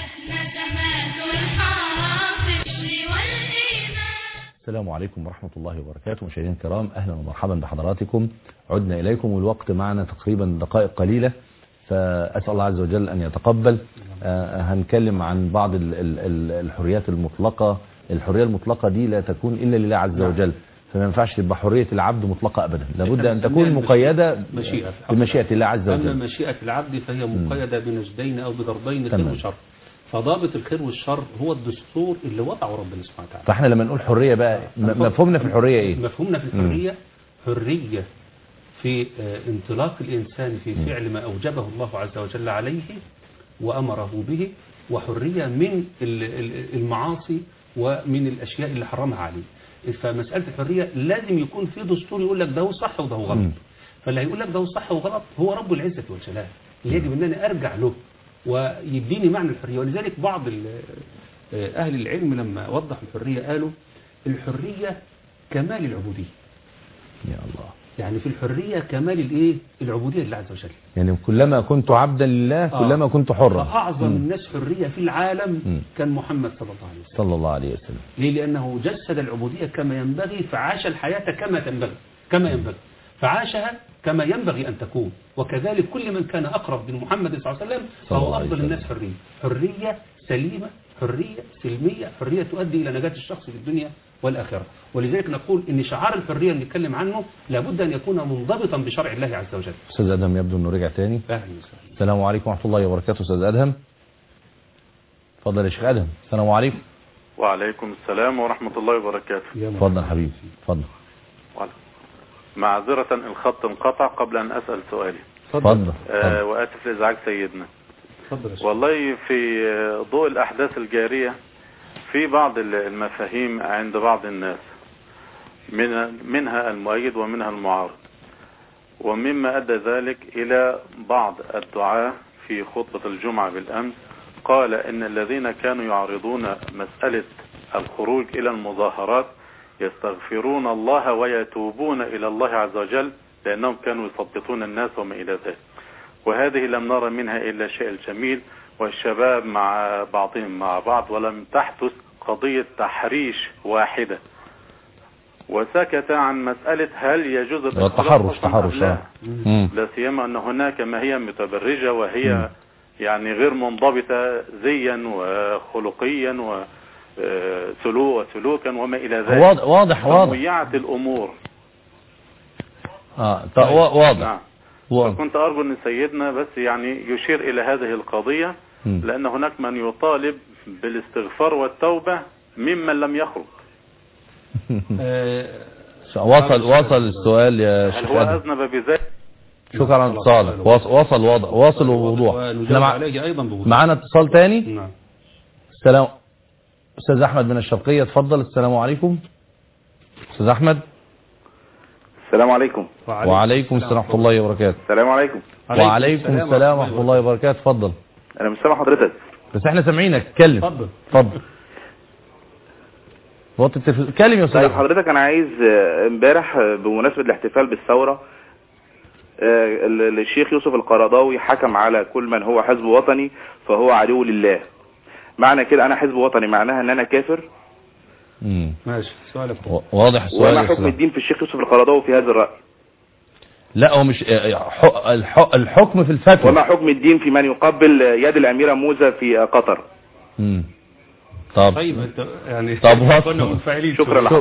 السلام عليكم ورحمة الله وبركاته. مشاهدينا الكرام، أهلا ومرحبا بحضراتكم. عدنا إليكم والوقت معنا تقريبا دقائق قليلة، فأسأل الله عز وجل أن يتقبل. هنتكلم عن بعض الحريات المطلقة. الحرية المطلقة دي لا تكون إلا لله عز وجل، فما ينفعش تبقى حرية العبد مطلقة أبدا، لابد أن تكون مقيدة بمشيئة الله عز وجل. أما مشيئة العبد فهي مقيدة بنجدين أو بضربين، خير وشر. فضابط الخير والشر هو الدستور اللي وضعه ربنا سبحانه وتعالى. فاحنا لما نقول حرية بقى، مفهومنا في الحرية ايه؟ مفهومنا في الحرية حرية في انطلاق الإنسان في فعل ما أوجبه الله عز وجل عليه وأمره به، وحرية من المعاصي ومن الأشياء اللي حرمها عليه. فمسألة الحرية لازم يكون في دستور يقول لك ده صح وده غلط. فاللي هيقول لك ده صح وغلط هو رب العزة والجلال، اللي يجب أن أنا أرجع له ويديني معنى الحرية. ولذلك بعض أهل العلم لما وضحوا الحرية قالوا الحرية كمال العبودية. يا الله. يعني في الحرية كمال الايه؟ العبودية لله عز وجل. يعني كلما كنت عبدا لله كلما كنت حرا. فأعظم الناس حرية في العالم كان محمد صلى الله عليه وسلم. صلى الله عليه وسلم. ليه؟ لأنه جسد العبودية كما ينبغي، فعاش الحياة كما ينبغي، فعاشها كما ينبغي أن تكون. وكذلك كل من كان أقرب من محمد صلى الله عليه وسلم فهو أفضل الناس حرية سليمة، حرية سلمية، حرية تؤدي إلى نجاة الشخص في الدنيا والآخرة. ولذلك نقول إن شعار الحرية اللي نتكلم عنه لابد أن يكون منضبطا بشرع الله عز وجل. أستاذ أدهم يبدو أنه رجع تاني. السلام عليكم ورحمة الله وبركاته. أستاذ أدهم اتفضل يا شيخ أدهم. السلام عليكم. وعليكم السلام ورحمة الله وبركاته. اتفضل حبيبي اتفضل. معذرة الخط انقطع قبل أن أسأل سؤالي. اتفضل. وآسف لإزعاج سيدنا. والله في ضوء الأحداث الجارية في بعض المفاهيم عند بعض الناس منها المؤيد ومنها المعارض، ومما أدى ذلك إلى بعض الدعاة في خطبة الجمعة بالأمس قال إن الذين كانوا يعرضون مسألة الخروج إلى المظاهرات يستغفرون الله ويتوبون إلى الله عز وجل لأنهم كانوا يثبطون الناس وما إلى ذلك. وهذه لم نرى منها إلا الشيء الجميل والشباب مع بعضهم مع بعض، ولم تحدث قضية تحريش واحدة. وسكت عن مسألة هل يجوز التحرش لا سيما أن هناك ما هي متبرجة وهي يعني غير منضبطة زيا وخلقيا وسلوكا وما إلى ذلك. واضح ضيعت الأمور. واضح. نعم. كنت أرجو أن سيدنا بس يعني يشير إلى هذه القضية، لأن هناك من يطالب بالاستغفار والتوبة ممن لم يخرج. وصل السؤال يا شيخ. هل هو أذنب بذلك؟ شكرا على اتصالك. واصل ووضوح. معانا اتصال تاني. نعم. السلام. أستاذ أحمد من الشرقية اتفضل. السلام عليكم أستاذ أحمد. السلام عليكم. وعليكم السلام ورحمة الله وبركاته. السلام عليكم. وعليكم السلام ورحمة الله وبركاته. اتفضل. أنا مش سامع حضرتك بس احنا سامعينك. اتكلم. اتفضل. اتكلم يا أستاذ. حضرتك أنا عايز امبارح بمناسبة الاحتفال بالثورة الشيخ يوسف القرضاوي حكم على كل من هو حزب وطني فهو عدو لله. معنى كده أنا حزب وطني معناها أن أنا كافر؟ ماشي. سؤالك واضح السؤال. وما حكم الدين في الشيخ يوسف القرضاوي في هذا الرأي؟ لا هو مش الحكم في الفتوى. وما حكم الدين في من يقبل يد الأميرة موزة في قطر؟ طيب انت يعني كنا منفعلين.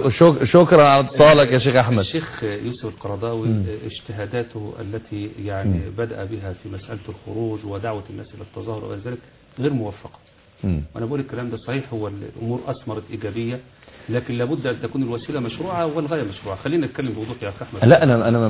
شكرا على اتصالك يا شيخ احمد. الشيخ يوسف القرضاوي اجتهاداته التي يعني بدأ بها في مسألة الخروج ودعوة الناس الى التظاهر وغير ذلك غير موفقة. وانا بقول الكلام ده صحيح، هو الامور اثمرت ايجابية، لكن لابد ان تكون الوسيله مشروعه والغايه مشروعه. خلينا نتكلم بوضوح يا اخ احمد. لا انا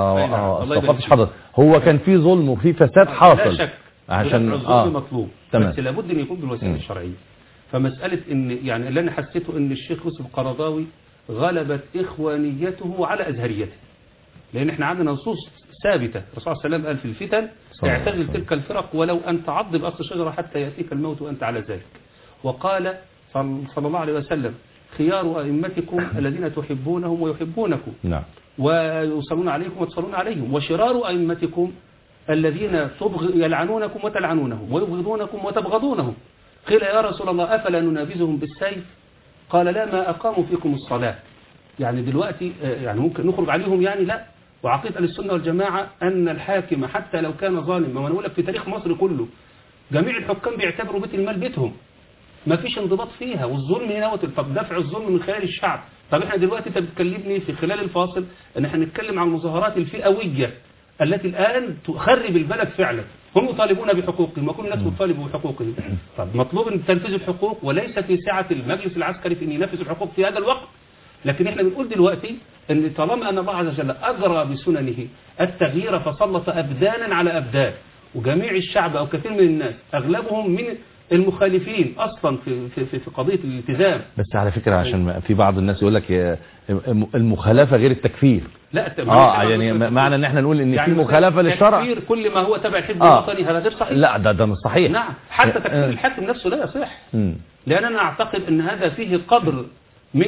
ما استوقفتش حضرتك. هو كان في ظلم وفي فساد حاصل. لا شك عشان الظلم مطلوب، تمام. بس لابد ان يكون بالوسيله الشرعيه. فمساله ان يعني اللي انا حسيته ان الشيخ يوسف القرضاوي غلبت اخوانيته على ازهريته، لان احنا عندنا نصوص ثابته. الرسول صلى الله عليه وسلم قال في الفتن اعتزل تلك الفرق ولو ان تعض باصل شجره حتى ياتيك الموت وانت على ذلك. وقال صلى الله عليه وسلم خيار أئمتكم الذين تحبونهم ويحبونكم. نعم. ويصلون عليكم وتصلون عليهم. وشرار أئمتكم الذين يلعنونكم وتلعنونهم ويبغضونكم وتبغضونهم. قيل يا رسول الله أفلا ننابذهم بالسيف؟ قال لا ما أقاموا فيكم الصلاة. يعني دلوقتي يعني ممكن نخرج عليهم يعني؟ لا. وعقيدة السنة والجماعة أن الحاكم حتى لو كان ظالما، وأنا أقول لك في تاريخ مصر كله جميع الحكام بيعتبروا بيت المال بيتهم، ما فيش انضباط فيها، والظلم هنا طب دفع الظلم من خلال الشعب. طب احنا دلوقتي انت بتكلمني في خلال الفاصل ان احنا نتكلم عن المظاهرات الفئويه التي الان تخرب البلد فعلا. هم يطالبون بحقوقهم وكل الناس تطالب بحقوقهم. طب مطلوب ان تنفذ الحقوق، وليس في سعه المجلس العسكري في ان ينفذ الحقوق في هذا الوقت. لكن احنا بنقول دلوقتي ان طالما ان الله عز وجل اجرى بسننه التغيير فسلط ابدانا على ابدان، وجميع الشعب او كثير من الناس اغلبهم من المخالفين اصلا في قضيه الالتزام. بس على فكره عشان في بعض الناس يقول لك المخالفه غير التكفير. لا يعني معنى ان احنا نقول ان يعني في مخالفه للشرع. تكفير كل ما هو تبع الحزب الوطني هذا غير صحيح. لا ده مش صحيح. نعم حتى تكفير الحاكم نفسه لا يصح. لان انا اعتقد ان هذا فيه قدر من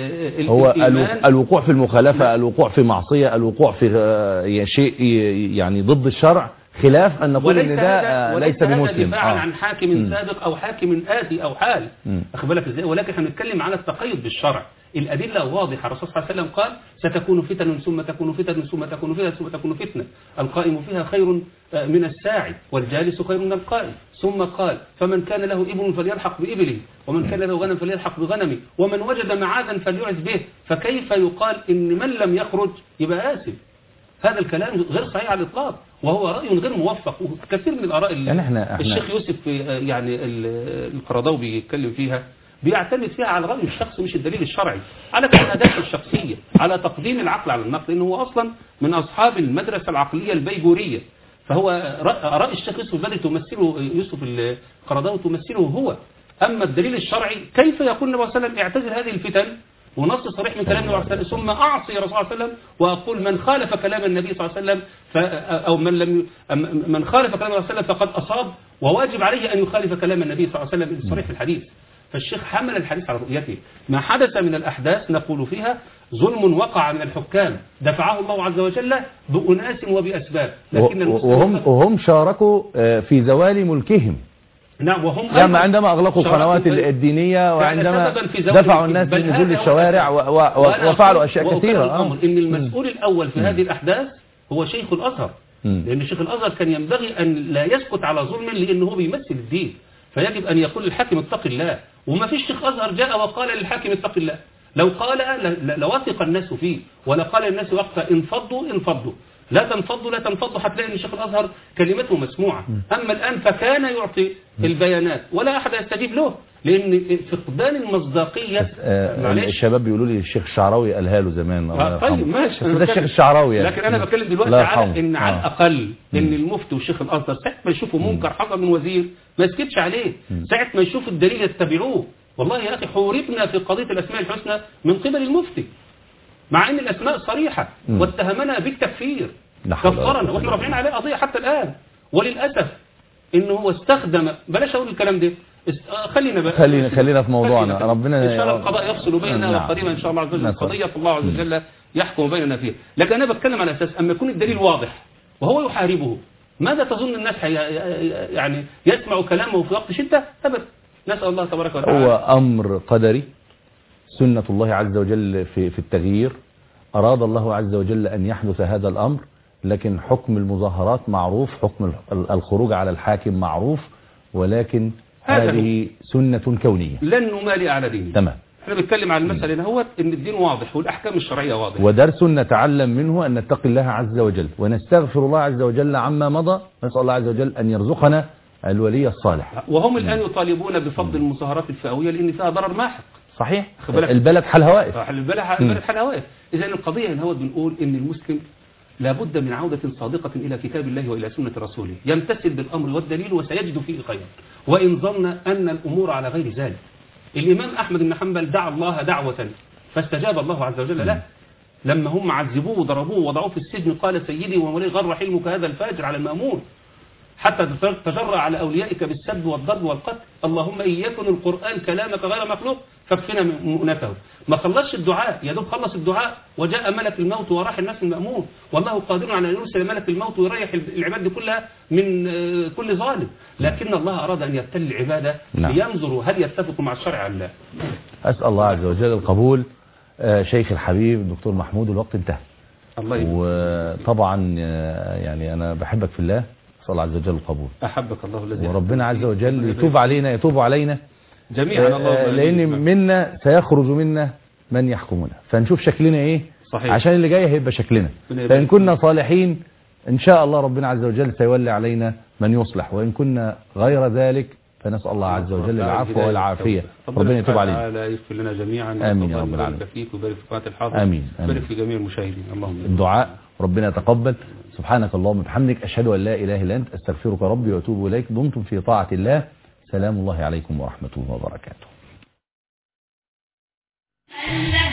هو الوقوع في المخالفه، الوقوع في معصيه، الوقوع في شيء يعني ضد الشرع، خلاف أن نقول إن ده ليس بمسلم. دفاعا عن حاكم سابق أو حاكم آتي أو حال، أخذ بالك إزاي؟ ولكن احنا بنتكلم على التقيد بالشرع. الأدلة واضحة. الرسول صلى الله عليه وسلم قال ستكون فتن ثم تكون فتن ثم تكون فتن ثم تكون فتنة القائم فيها خير من الساعي والجالس خير من القائم. ثم قال فمن كان له ابن فليلحق بإبله ومن كان له غنم فليلحق بغنمه ومن وجد معاذا فليعز به. فكيف يقال إن من لم يخرج يبقى آسف؟ هذا الكلام غير صحيح على الإطلاق وهو رأي غير موفق. وكثير من الآراء يعني احنا الشيخ يوسف يعني القرضاوي بيتكلم فيها بيعتمد فيها على الرأي الشخصي مش الدليل الشرعي، على اجتهاداته الشخصية، على تقديم العقل على النقل، لأنه هو أصلا من أصحاب المدرسة العقلية البيجورية. فهو رأي الشيخ يوسف البدري تمثله يوسف القرضاوي تمثله هو. أما الدليل الشرعي كيف يقول النبي صلى الله عليه وسلم اعتزل هذه الفتن ونص صريح من كلام النبي صلى الله عليه وسلم ثم أعصي رسول الله صلى الله عليه وسلم وأقول من خالف كلام النبي صلى الله عليه وسلم أو من خالف كلام النبي صلى الله عليه وسلم فقد أصاب وواجب عليه أن يخالف كلام النبي صلى الله عليه وسلم الصريح في الحديث. فالشيخ حمل الحديث على رؤيته. ما حدث من الأحداث نقول فيها ظلم وقع من الحكام دفعه الله عز وجل بأناس وبأسباب، لكن وهم شاركوا في زوال ملكهم. نعم وهم يعني عندما أغلقوا القنوات الدينية وعندما دفعوا الناس من نزول الشوارع وفعلوا أشياء كثيرة. إن المسؤول الأول في هذه الأحداث هو شيخ الأزهر، لأن شيخ الأزهر كان ينبغي أن لا يسكت على ظلم لأنه بيمثل الدين، فيجب أن يقول للحاكم اتق الله. وما فيش شيخ أزهر جاء وقال للحاكم اتق الله. لو قال لوثق الناس فيه ولا قال الناس وقتها انفضوا لا تنفضوا هتلاقي ان شيخ الازهر كلمته مسموعه. اما الان فكان يعطي البيانات ولا احد يستجيب له لان فقدان المصداقيه. الشباب بيقولوا لي الشيخ الشعراوي قالها له زمان. طيب ماشي ده الشيخ الشعراوي يعني. لكن انا بتكلم دلوقتي على ان على الاقل ان المفتي وشيخ الازهر ساعه ما يشوفوا منكر حصل من وزير ما يسكتش عليه، ساعه ما يشوف الدليل يتبعوه. والله يا اخي حوربنا في قضيه الاسماء الحسنى من قبل المفتي مع ان الاسماء صريحه واتهمنا بالتكفير كفرنا واحنا رافعين عليه قضيه حتى الان. وللاسف انه هو استخدم بلاش اقول الكلام ده خلينا في موضوعنا. ربنا ان شاء الله القضاء يفصل بيننا وقريبا ان شاء الله عز وجل القضيه الله عز وجل يحكم بيننا فيها. لكن انا بتكلم على اساس اما يكون الدليل واضح وهو يحاربه ماذا تظن الناس يعني يسمع كلامه في وقت شده؟ ابدا. نسال الله تبارك وتعالى. هو امر قدري سنه الله عز وجل في التغيير. اراد الله عز وجل ان يحدث هذا الامر، لكن حكم المظاهرات معروف، حكم الخروج على الحاكم معروف، ولكن هذه سنة كونية لن نمالي على دينه. تمام. احنا بنتكلم عن المسألة هو ان الدين واضح والاحكام الشرعية واضحة، ودرس نتعلم منه ان نتقي الله عز وجل ونستغفر الله عز وجل عما مضى. نسأل الله عز وجل ان يرزقنا الولي الصالح. وهم الان يطالبون بفضل المظاهرات الفئوية لان فيها ضرر ماحق. صحيح. البلد حالها واقف. البلد حالها واقف. اذا القضية هنا هو بنقول ان المسلم لابد من عودة صادقة إلى كتاب الله وإلى سنة رسوله، يمتثل بالأمر والدليل وسيجد فيه خيرا، وإن ظن أن الأمور على غير ذلك. الإمام أحمد بن حنبل دعا الله دعوة فاستجاب الله عز وجل له. لما هم عذبوه وضربوه ووضعوه في السجن قال سيدي ومولي غر حلمك هذا الفاجر على المأمون حتى تجرأ على أوليائك بالسب والضرب والقتل، اللهم إن يكن القرآن كلامك غير مخلوق فاكفنا مؤنته. ما خلصش الدعاء، يا دوب خلص الدعاء وجاء ملك الموت وراح الناس المأمون، والله قادر على أن يرسل ملك الموت ويريح العباد كلها من كل ظالم، لكن الله أراد أن يبتلي العبادة لينظروا هل يتفقوا مع الشرع أم لا. أسأل الله عز وجل القبول. شيخ الحبيب الدكتور محمود الوقت انتهى. الله يبارك. وطبعا يعني أنا بحبك في الله، أسأل الله عز وجل القبول. أحبك الله الذي وربنا عز وجل يتوب علينا جميعا. الله لأن منا سيخرج منا من يحكمنا، فنشوف شكلنا ايه. صحيح. عشان اللي جاي هيبقى شكلنا. فإن كنا صالحين إن شاء الله ربنا عز وجل سيولي علينا من يصلح، وإن كنا غير ذلك فنسأل الله عز وجل العفو والعافية. ربنا يتوب علينا. لا يغفر لنا جميعا. آمين يا رب العالمين. فيك وبارك في قناة الحافظ. آمين. بارك في جميع المشاهدين. اللهم الدعاء ربنا يتقبل. سبحانك اللهم وبحمدك أشهد أن لا إله إلا أنت أستغفرك ربي وأتوب إليك. دمتم في طاعة الله. سلام الله عليكم ورحمة الله وبركاته.